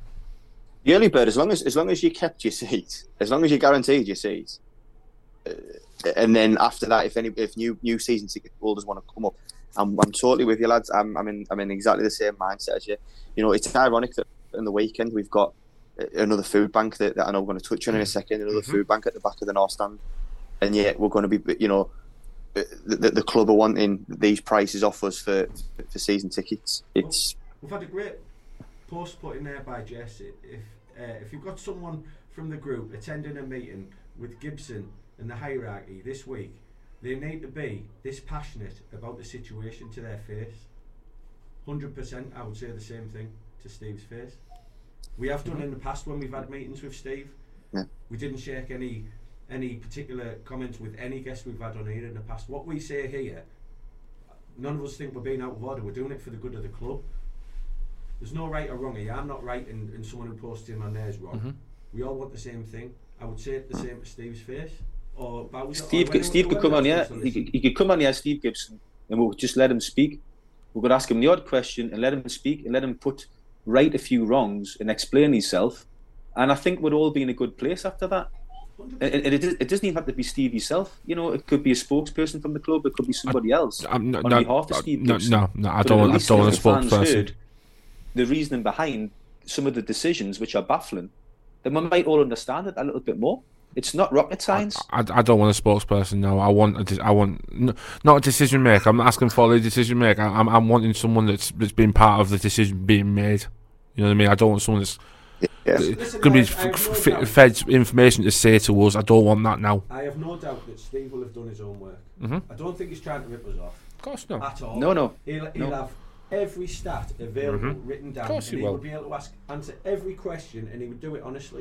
The early bird, as long as you kept your seat, as long as you guaranteed your seat, and then after that, if new season ticket holders want to come up, I'm totally with you, lads. I'm in exactly the same mindset as you. You know, it's ironic that in the weekend we've got another food bank that I know we're going to touch on in a second. Another food bank at the back of the North Stand, and yet we're going to be, you know, the club are wanting these prices off us for season tickets. We've had a great post put in there by Jess. If you've got someone from the group attending a meeting with Gibson and the hierarchy this week, they need to be this passionate about the situation to their face. 100%, I would say the same thing to Steve's face. We have done in the past when we've had meetings with Steve. Yeah. We didn't share any particular comments with any guests we've had on here in the past. What we say here, none of us think we're being out of order. We're doing it for the good of the club. There's no right or wrong here. I'm not right and someone who posted in on there is wrong. We all want the same thing. I would say it the same to Steve's face. Or Bowser, Steve could come on here. He could come on here, Steve Gibson, and we'll just let him speak. We're going to ask him the odd question and let him speak and let him right a few wrongs and explain himself. And I think we'd all be in a good place after that. And it doesn't even have to be Steve himself. You know, it could be a spokesperson from the club. It could be somebody else on behalf of Steve Gibson. No, I don't want a spokesperson. The reasoning behind some of the decisions, which are baffling, then we might all understand it a little bit more. It's not rocket science. I don't want a spokesperson. No, I want not a decision maker. I'm not asking for a decision maker. I'm wanting someone that's been part of the decision being made. You know what I mean? I don't want someone that's Yeah. Listen, Going to be I have no doubt. fed information to say to us, I don't want that now. I have no doubt that Steve will have done his own work. I don't think he's trying to rip us off Of course not. at all. No. He'll No. have every stat available written down, course and he he will. would be able to answer every question, and he would do it honestly.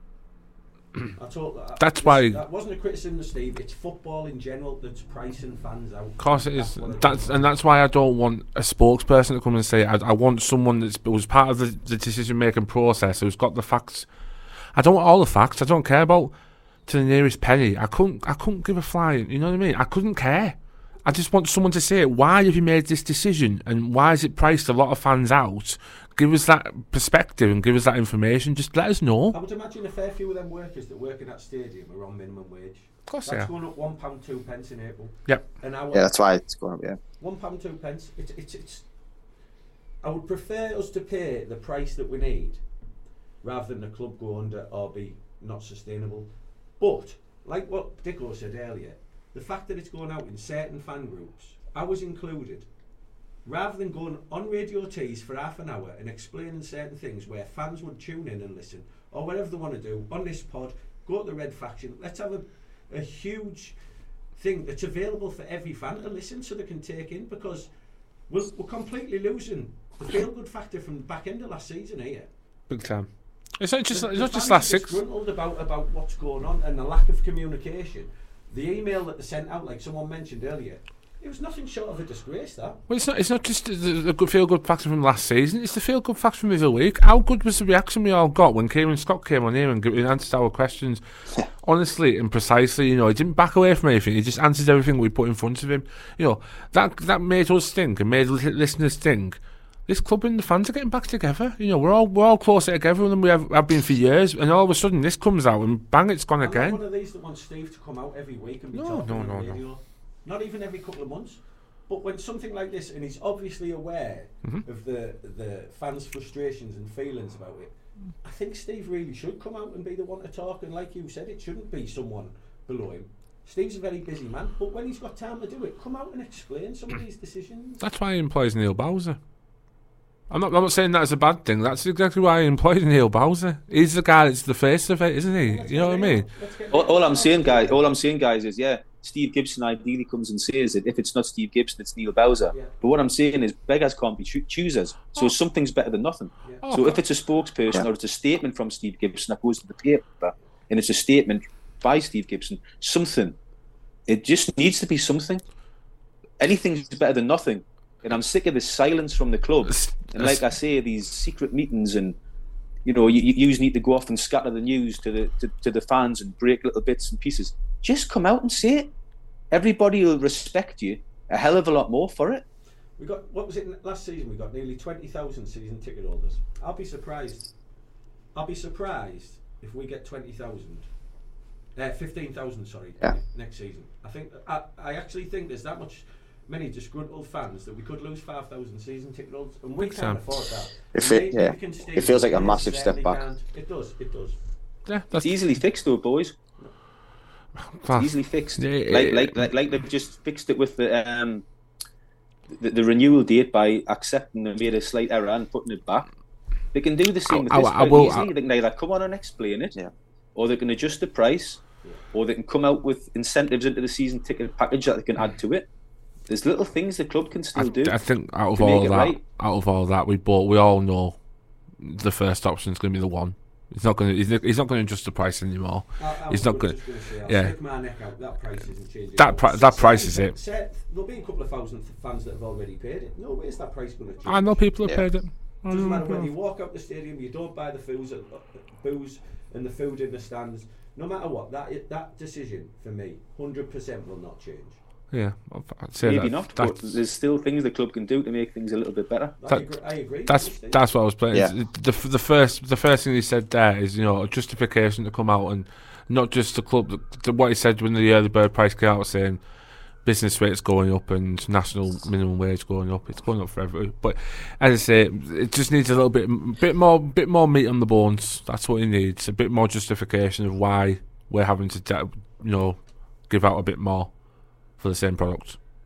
That's why- that wasn't a criticism of Steve. It's football in general that's pricing fans out. Of course it is. what it That's why I don't want a spokesperson to come and say it. I want someone that was part of the decision making process, who's got the facts. I don't want all the facts. I don't care about to the nearest penny. I couldn't give a flying. You know what I mean? I couldn't care. I just want someone to say, why have you made this decision, and why is it priced a lot of fans out? Give us that perspective and give us that information. Just let us know. I would imagine a fair few of them workers that work in that stadium are on minimum wage. Of course they That's are. going up £1.02 in April. Yep. An hour. Yeah, that's why it's going up. Yeah. £1.02. It's. I would prefer us to pay the price that we need, rather than the club go under or be not sustainable. But like what Dicko said earlier, the fact that it's going out in certain fan groups, I was included, rather than going on Radio Tees for half an hour and explaining certain things where fans would tune in and listen, or whatever they want to do on this pod, go to the Red Faction. Let's have a huge thing that's available for every fan to listen so they can take in, because we're completely losing the feel-good factor from the back end of last season here. Big time. It's not just fans last are six. disgruntled about what's going on and the lack of communication. The email that they sent out, like someone mentioned earlier, it was nothing short of a disgrace. That. Well, it's not just the good feel good factor from last season. It's the feel good factor from the other week. How good was the reaction we all got when Kieran Scott came on here and answered our questions honestly and precisely? You know, he didn't back away from anything. He just answered everything we put in front of him. You know, that made us think and made listeners think. This club and the fans are getting back together. You know, we're all closer together than we have been for years. And all of a sudden, this comes out and bang, it's gone I'm again. not one of these that wants Steve to come out every week and be No, talking no, on no, the radio. Not even every couple of months. But when something like this, and he's obviously aware of the fans' frustrations and feelings about it, I think Steve really should come out and be the one to talk. And like you said, it shouldn't be someone below him. Steve's a very busy man, but when he's got time to do it, come out and explain some of these decisions. That's why he employs Neil Bowser. I'm not saying that as a bad thing. That's exactly why he employed Neil Bowser. He's the guy that's the face of it, isn't he? You know what I mean? All I'm saying, guys, is Steve Gibson ideally comes and says it. If it's not Steve Gibson, it's Neil Bowser. Yeah. But what I'm saying is beggars can't be choosers. So something's better than nothing. Yeah. So if it's a spokesperson or it's a statement from Steve Gibson that goes to the paper, and it's a statement by Steve Gibson, something. It just needs to be something. Anything's better than nothing. And I'm sick of this silence from the club. And like I say, these secret meetings, and you need to go off and scatter the news to the fans and break little bits and pieces. Just come out and say it. Everybody will respect you a hell of a lot more for it. We got, what was it last season? We got nearly 20,000 season ticket holders. I'll be surprised if we get 15,000, sorry, next season. I actually think there's that many disgruntled fans that we could lose 5,000 season ticket holders, and we can't afford that. It feels like a massive step back. It does. Yeah, It's easily fixed though, boys. It's easily fixed. Yeah, Like they've just fixed it with the renewal date by accepting they made a slight error and putting it back. They can do the same with this quite easily. They can either come on and explain it, or they can adjust the price, or they can come out with incentives into the season ticket package that they can add to it. There's little things the club can still do. I think out of all that we all know the first option is going to be the one. He's not going to adjust the price anymore. He's not going to. Yeah. Stick my neck out. That price isn't changing. That price is it. There'll be a couple of thousand fans that have already paid it. No way is that price going to change. I know people have paid it. Doesn't matter whether you walk out the stadium, you don't buy the booze and the food in the stands. No matter what, that decision for me, 100% will not change. Yeah, I'd say maybe not. But there's still things the club can do to make things a little bit better. I agree. That's what I was playing. Yeah. The first thing he said there is, a justification to come out and not just the club. What he said when the early bird price came out, saying business rates going up and national minimum wage going up. It's going up for everybody. But as I say, it just needs a little bit more meat on the bones. That's what he needs. A bit more justification of why we're having to, give out a bit more for the same product.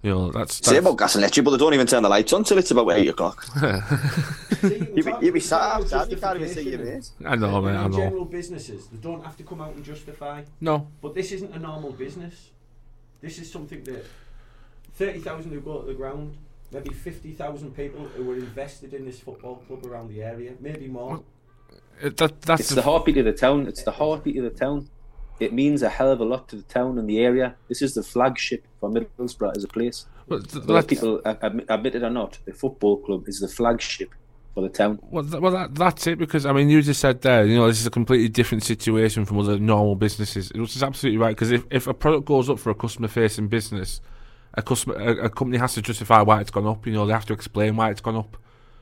You know, that's Say about gas and electric, but they don't even turn the lights on till it's about 8 o'clock. See, You'd be sat outside, you can't even see your mate. I know, mate. I In know. general businesses, they don't have to come out and justify. No, But this isn't a normal business. This is something that 30,000 who go to the ground, maybe 50,000 people who were invested in this football club around the area, maybe more. that's It's the heartbeat of the town. It's the heartbeat of the town. It means a hell of a lot to the town and the area. This is the flagship for Middlesbrough as a place. Whether people admit it or not, the football club is the flagship for the town. That's it, because I mean, you just said there, you know, this is a completely different situation from other normal businesses, which is absolutely right. Because if a product goes up for a customer-facing business, a company has to justify why it's gone up. You know, they have to explain why it's gone up,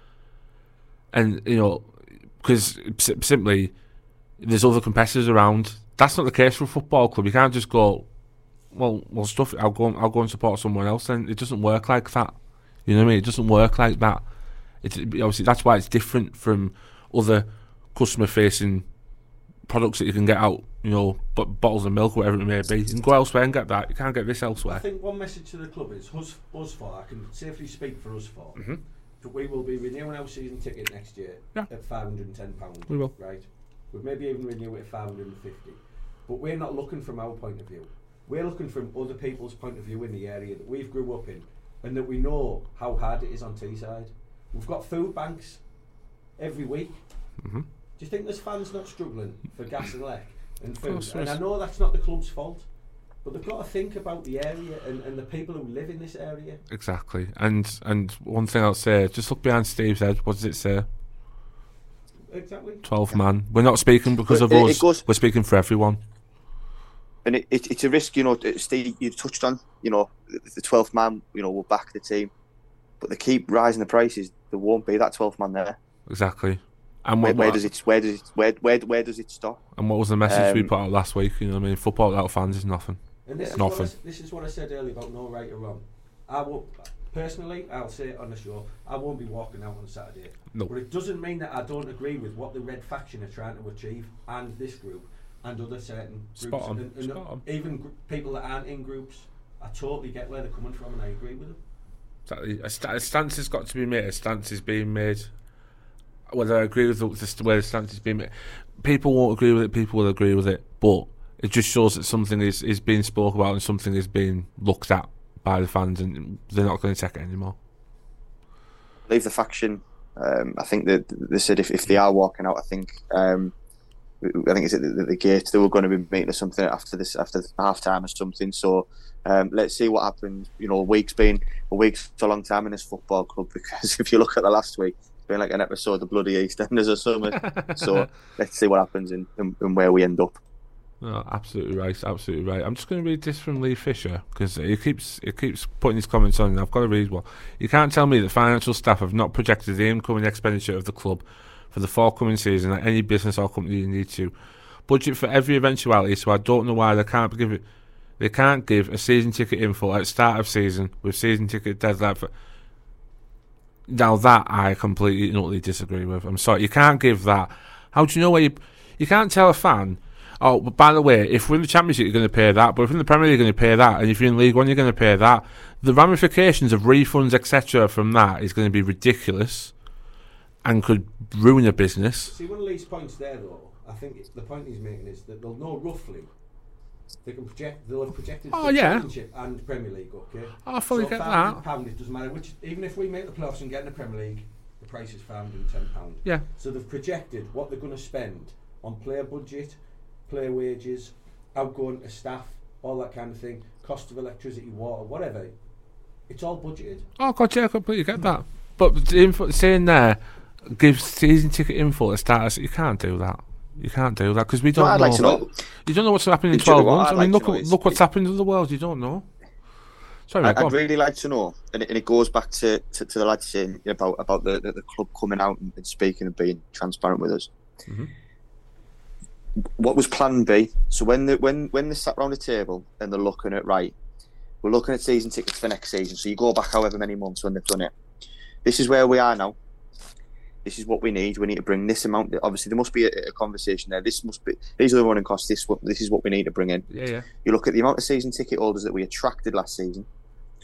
and you know, because simply there's other competitors around. That's not the case for a football club. You can't just go, well, stuff. I'll go and support someone else. Then it doesn't work like that. You know what I mean? It doesn't work like that. It's obviously that's why it's different from other customer-facing products that you can get out. You know, bottles of milk, whatever it may be. You can go elsewhere and get that. You can't get this elsewhere. I think one message to the club is us four. I can safely speak for us four. That we will be renewing our season ticket next year at £510. We will. Right. We'd maybe even renew it at £550. But we're not looking from our point of view. We're looking from other people's point of view in the area that we've grew up in, and that we know how hard it is on Teesside. We've got food banks every week. Do you think there's fans not struggling for gas and elec and food? And I know that's not the club's fault, but they've got to think about the area and the people who live in this area. Exactly. And one thing I'll say, just look behind Steve's head. What does it say? Exactly. 12 man. We're not speaking because of us. We're speaking for everyone. And it's a risk, you know. Steve, you touched on, you know, the 12th man, you know, will back the team, but they keep rising the prices. There won't be that 12th man there. Exactly. And where does it stop? And what was the message we put out last week? You know what I mean? Football without fans is nothing. And this is what I said earlier about no right or wrong. I will personally, I'll say it on the show, I won't be walking out on Saturday. No. But it doesn't mean that I don't agree with what the Red Faction are trying to achieve, and this group, and other certain groups. Spot on. And even people that aren't in groups. I totally get where they're coming from, and I agree with them. Exactly. A stance has got to be made. A stance is being made. Whether I agree with the way the stance is being made, people won't agree with it. People will agree with it, but it just shows that something is being spoke about and something is being looked at by the fans, and they're not going to take it anymore. Leave the faction. I think that they said if they are walking out, I think it's at the gate. They were going to be meeting or something after half time or something. So let's see what happens. You know, a week's a long time in this football club, because if you look at the last week, it's been like an episode of bloody EastEnders or something. So let's see what happens and where we end up. No, absolutely right. I'm just going to read this from Lee Fisher, because he keeps putting his comments on, and I've got to read one. You can't tell me that financial staff have not projected the incoming expenditure of the club for the forthcoming season that any business or company need to budget for every eventuality. So I don't know why they can't give a season ticket info at the start of season with season ticket deadline for. Now that I completely and utterly disagree with. I'm sorry, you can't give that. How do you know where you can't tell a fan? Oh, but by the way, if we're in the Championship, you're going to pay that. But if we're in the Premier League, you're going to pay that. And if you're in League One, you're going to pay that. The ramifications of refunds, etc., from that is going to be ridiculous and could ruin a business. See, one of Lee's points there, though, I think the point he's making is that they'll know roughly. They'll have projected for Championship and Premier League, okay? I fully get that. £500, it doesn't matter even if we make the playoffs and get in the Premier League, the price is £510. Yeah. So they've projected what they're going to spend on player budget, player wages, outgoing to staff, all that kind of thing, cost of electricity, water, whatever. It's all budgeted. Oh God, yeah, I completely get that. But the info saying there, give season ticket info at the start. You can't do that. You can't do that because we don't know. Like to know. You don't know what's happening in 12 months. I mean, look what's happened to the world. You don't know. Sorry, mate, I'd really like to know, and it goes back to the lad saying about the club coming out and speaking and being transparent with us. Mm-hmm. What was Plan B? So when they sat round the table and they're looking at, right, we're looking at season tickets for next season. So you go back however many months when they've done it. This is where we are now. This is what we need. We need to bring this amount. Obviously, there must be a conversation there. These are the running costs. This is what we need to bring in. Yeah. You look at the amount of season ticket holders that we attracted last season.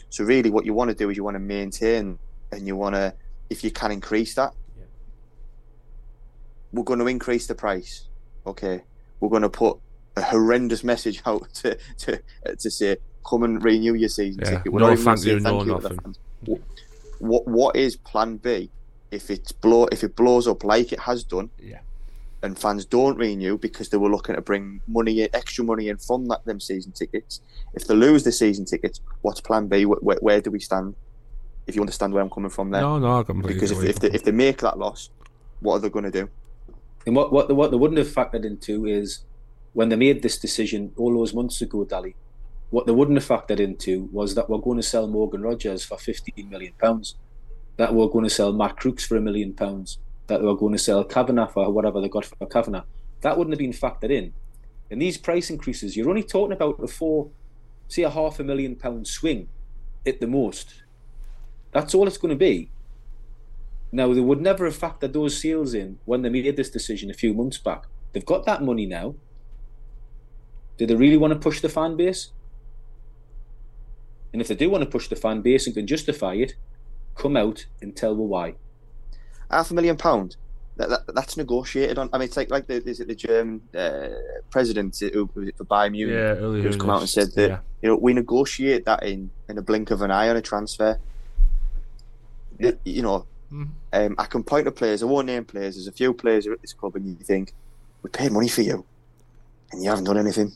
So really, what you want to do is you want to maintain, and you want to, if you can, increase that. Yeah. We're going to increase the price. Okay, we're going to put a horrendous message out to say, come and renew your season ticket. We're no, not even thank gonna you, say no, to the nothing. fans. What is Plan B if it blows up like it has done? Yeah. And fans don't renew because they were looking to bring extra money in from them season tickets. If they lose the season tickets, what's Plan B? Where do we stand? If you understand where I'm coming from there. No, I completely. Because if they make that loss, what are they going to do? And what they wouldn't have factored into is when they made this decision all those months ago, Dally. What they wouldn't have factored into was that we're going to sell Morgan Rogers for £15 million, that we're going to sell Matt Crooks for £1 million, that we're going to sell Kavanagh for whatever they got for Kavanagh. That wouldn't have been factored in. And these price increases, you're only talking about a £500,000 swing at the most. That's all it's going to be. Now, they would never have factored those sales in when they made this decision a few months back. They've got that money now. Do they really want to push the fan base? And if they do want to push the fan base and can justify it, come out and tell me why. £500,000. That's negotiated on. I mean, it's like the German president who was it for Bayern Munich, who's come out and said that we negotiate that in a blink of an eye on a transfer. Yeah. I can point to players. I won't name players. There's a few players who are at this club, and you think we paid money for you, and you haven't done anything.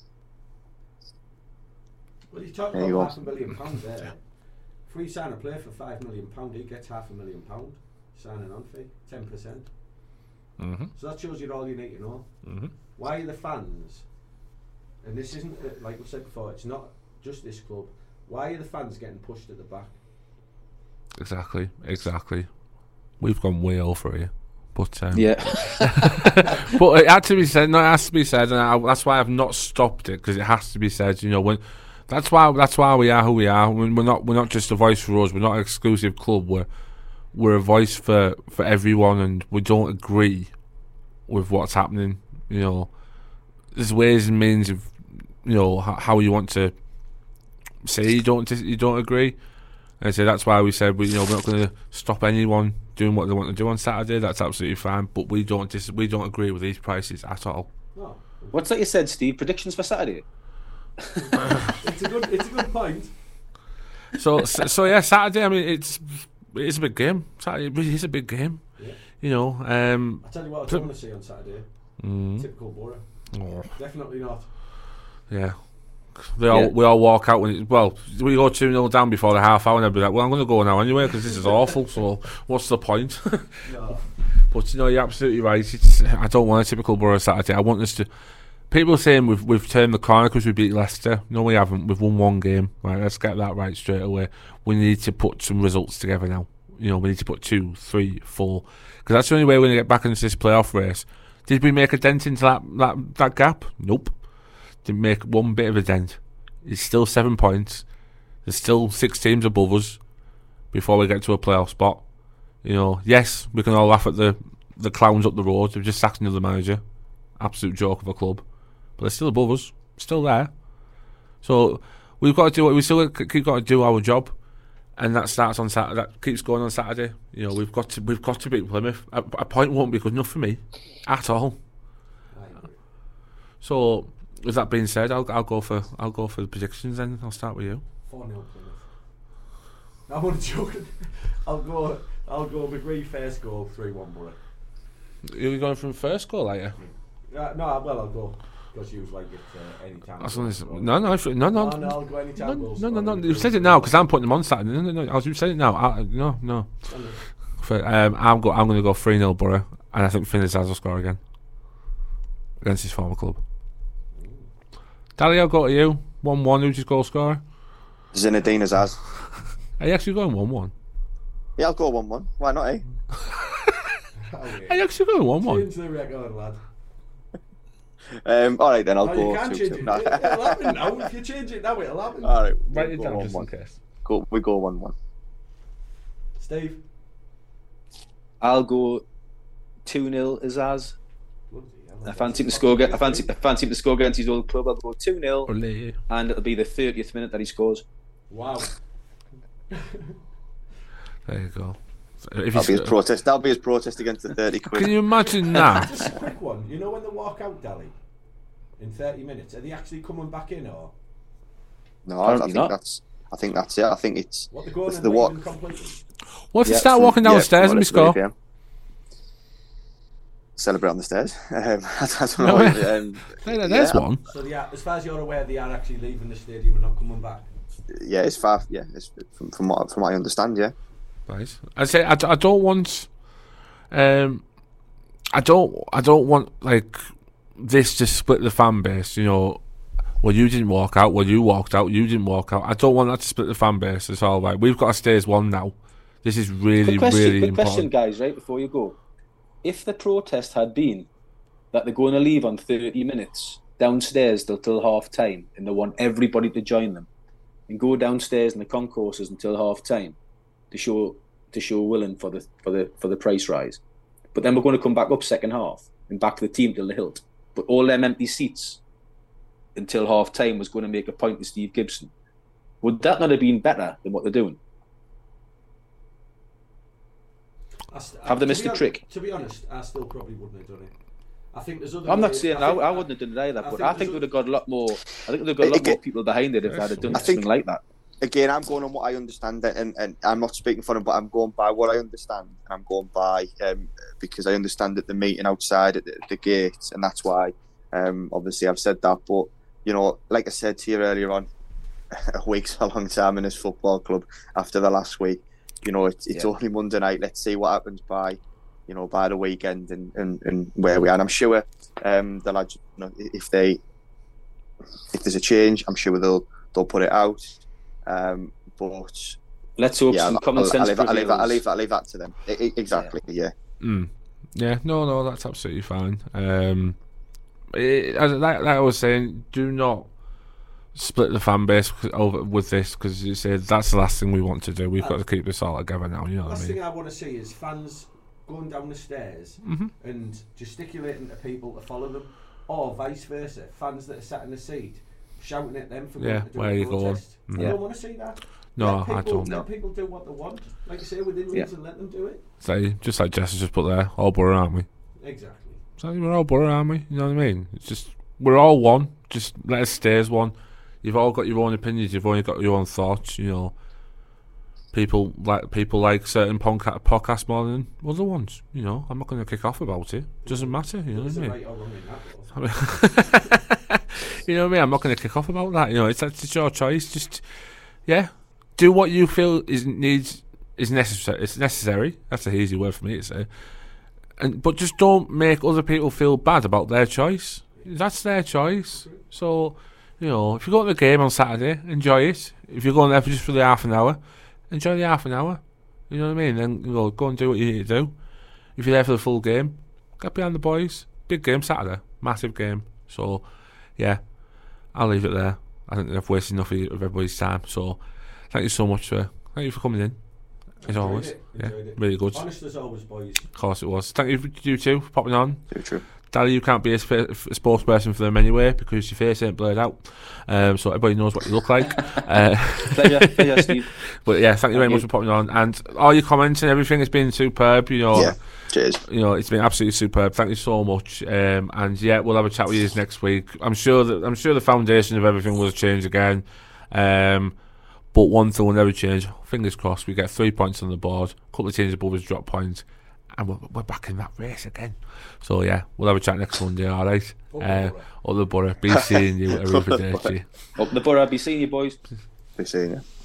Well, you're talking about £500,000 there. If we sign a player for £5 million, he gets £500,000 signing on fee, 10%. Mm-hmm. So that shows you all you need to know. Mm-hmm. Why are the fans, and this isn't, like we said before, it's not just this club, why are the fans getting pushed at the back? Exactly. We've gone way over here. But yeah. But it had to be said. No, it has to be said, and that's why I've not stopped it, because it has to be said. When that's why we are who we are. We're not just a voice for us. We're not an exclusive club. We're a voice for everyone, and we don't agree with what's happening. There's ways and means of how you want to say you don't agree. And so that's why we said we're not going to stop anyone doing what they want to do on Saturday. That's absolutely fine. But we don't agree with these prices at all. No. What's that you said, Steve? Predictions for Saturday? It's a good point. So yeah, Saturday. I mean, it's a big game. Saturday is a big game. Yeah. I tell you what, I don't want to see on Saturday. Typical Borough. Oh. Definitely not. Yeah. We all walk out when we go 2-0 down before the half hour, and they'll be like, well, I'm going to go now anyway because this is awful, so what's the point? No. But you're absolutely right. I don't want a typical Borough Saturday. I want us to. People are saying we've turned the corner because we beat Leicester. No, we haven't. We've won one game. Right, let's get that right straight away. We need to put some results together now. We need to put 2, 3, 4, because that's the only way we're going to get back into this playoff race. Did we make a dent into that gap? Nope. Didn't make one bit of a dent. It's still 7 points. There's still 6 teams above us before we get to a playoff spot. Yes, we can all laugh at the clowns up the road. They've just sacked another manager. Absolute joke of a club. But they're still above us. Still there. So we've got to do what we still keep got to do our job, and that starts on Saturday. That keeps going on Saturday. We've got to beat Plymouth. A point won't be good enough for me at all. So, with that being said, I'll go for the predictions. Then I'll start with you. 4-0 Plymouth. I'm only joking. I'll go McGree first goal, 3-1 Borough. You're going from first goal, are you? I'll go because you like it any time. No. I'll go any time. No. You've said it now because I'm putting them on Saturday. No. You've said it now. No. I'm going to go 3-0 Borough, and I think Finn Azaz will score again against his former club. Dally, I'll go to you. 1-1. Who's your goal scorer? Zinedine Azaz. Are you actually going 1-1? Yeah, I'll go 1-1. Why not, eh? Are you actually going 1-1? Change the record, lad. All right, then I'll go. You can't change it. It'll happen now. If you change it now, it'll happen. All right, write it down just in case. We go 1-1. Steve? I'll go 2-0 Azaz. I fancy him to score. I fancy him to score against his old club. I'll go 2-0, and it'll be the 30th minute that he scores. Wow. There you go. That'll be his protest against the 30 quid. Can you imagine that? Just a quick one. You know when they walk out, Dally, in 30 minutes, are they actually coming back in, or? No, I think that's it. I think it's What, they're going it's and the walk. leaving completely? What if they start walking down the stairs and we score? Yeah. Celebrate on the stairs. I don't know. There's one. So as far as you're aware, they are actually leaving the stadium and not coming back. Yeah, it's far. Yeah, it's from what I understand. Yeah. Right. I say I don't want. I don't want like this to split the fan base. You know, well you didn't walk out. Well you walked out. You didn't walk out. I don't want that to split the fan base. It's all right. We've got to stay as one now. This is really Quick important. question, guys. Right before you go, if the protest had been that they're going to leave on 30 minutes downstairs till half time, and they want everybody to join them and go downstairs in the concourses until half time to show willing for the price rise, but then we're going to come back up second half and back the team till the hilt, but all them empty seats until half time was going to make a point to Steve Gibson. Would that not have been better than what they're doing? Have they missed the trick? To be honest, I still probably wouldn't have done it. I think there's other. I'm not saying I wouldn't have done it either, but I think they'd have got a lot more. I think they'd have got a lot more people behind it if they'd have done something like that. Again, I'm going on what I understand, and I'm not speaking for them, but I'm going by what I understand. I'm going by because I understand that the meeting outside at the gates, and that's why. Obviously, I've said that, but you know, like I said to you earlier on, a week's a long time in this football club. After the last week, you know, it's only Monday night. Let's see what happens by the weekend and where we are. And I'm sure the lads, you know, if there's a change, I'm sure they'll put it out. But let's hope some common sense. I'll leave that to them. Exactly. Yeah. Yeah. No, that's absolutely fine. Like I was saying, do not split the fan base over with this, because you said that's the last thing we want to do. We've got to keep this all together now. You know what I mean? Last thing I want to see is fans going down the stairs and gesticulating to people to follow them, or vice versa. Fans that are sat in the seat shouting at them for going to do a protest. I don't want to see that. No, I don't. Let people do what they want. Like you say, within reason, let them do it. So, just like Jess has just put there, all borough, aren't we? Exactly. So we're all borough, aren't we? You know what I mean? It's just, we're all one. Just let us stay as one. You've all got your own opinions. You've only got your own thoughts. You know, people like certain podcasts more than other ones. You know, I'm not going to kick off about it. Doesn't matter. You know what I mean? Right or wrong in that, you know what I mean? I'm not going to kick off about that. You know, it's your choice. Just do what you feel is necessary. It's necessary. That's an easy word for me to say. But just don't make other people feel bad about their choice. That's their choice. So, you know, if you go to the game on Saturday, enjoy it. If you're going there just for the half an hour, enjoy the half an hour. You know what I mean? Then go and do what you need to do. If you're there for the full game, get behind the boys. Big game Saturday, massive game. So, yeah, I'll leave it there. I think I've wasted enough of everybody's time. So, thank you so much for coming in. As always, really good. Honest as always, boys. Of course it was. Thank you two for popping on. True. Dally, you can't be a spokesperson for them anyway because your face ain't blurred out, so everybody knows what you look like. Pleasure, Steve. But yeah, thank you very much for popping on, and all your comments and everything has been superb. You know, cheers. You know, it's been absolutely superb. Thank you so much. And yeah, we'll have a chat with you next week. I'm sure the foundation of everything will change again. But one thing will never change. Fingers crossed, we get 3 points on the board. A couple of teams above us drop points, and we're back in that race again. So yeah, we'll have a chat next Monday, alright? Up the borough. Be seeing you at Arrivederci. Up the borough, be seeing you, boys. Be seeing you.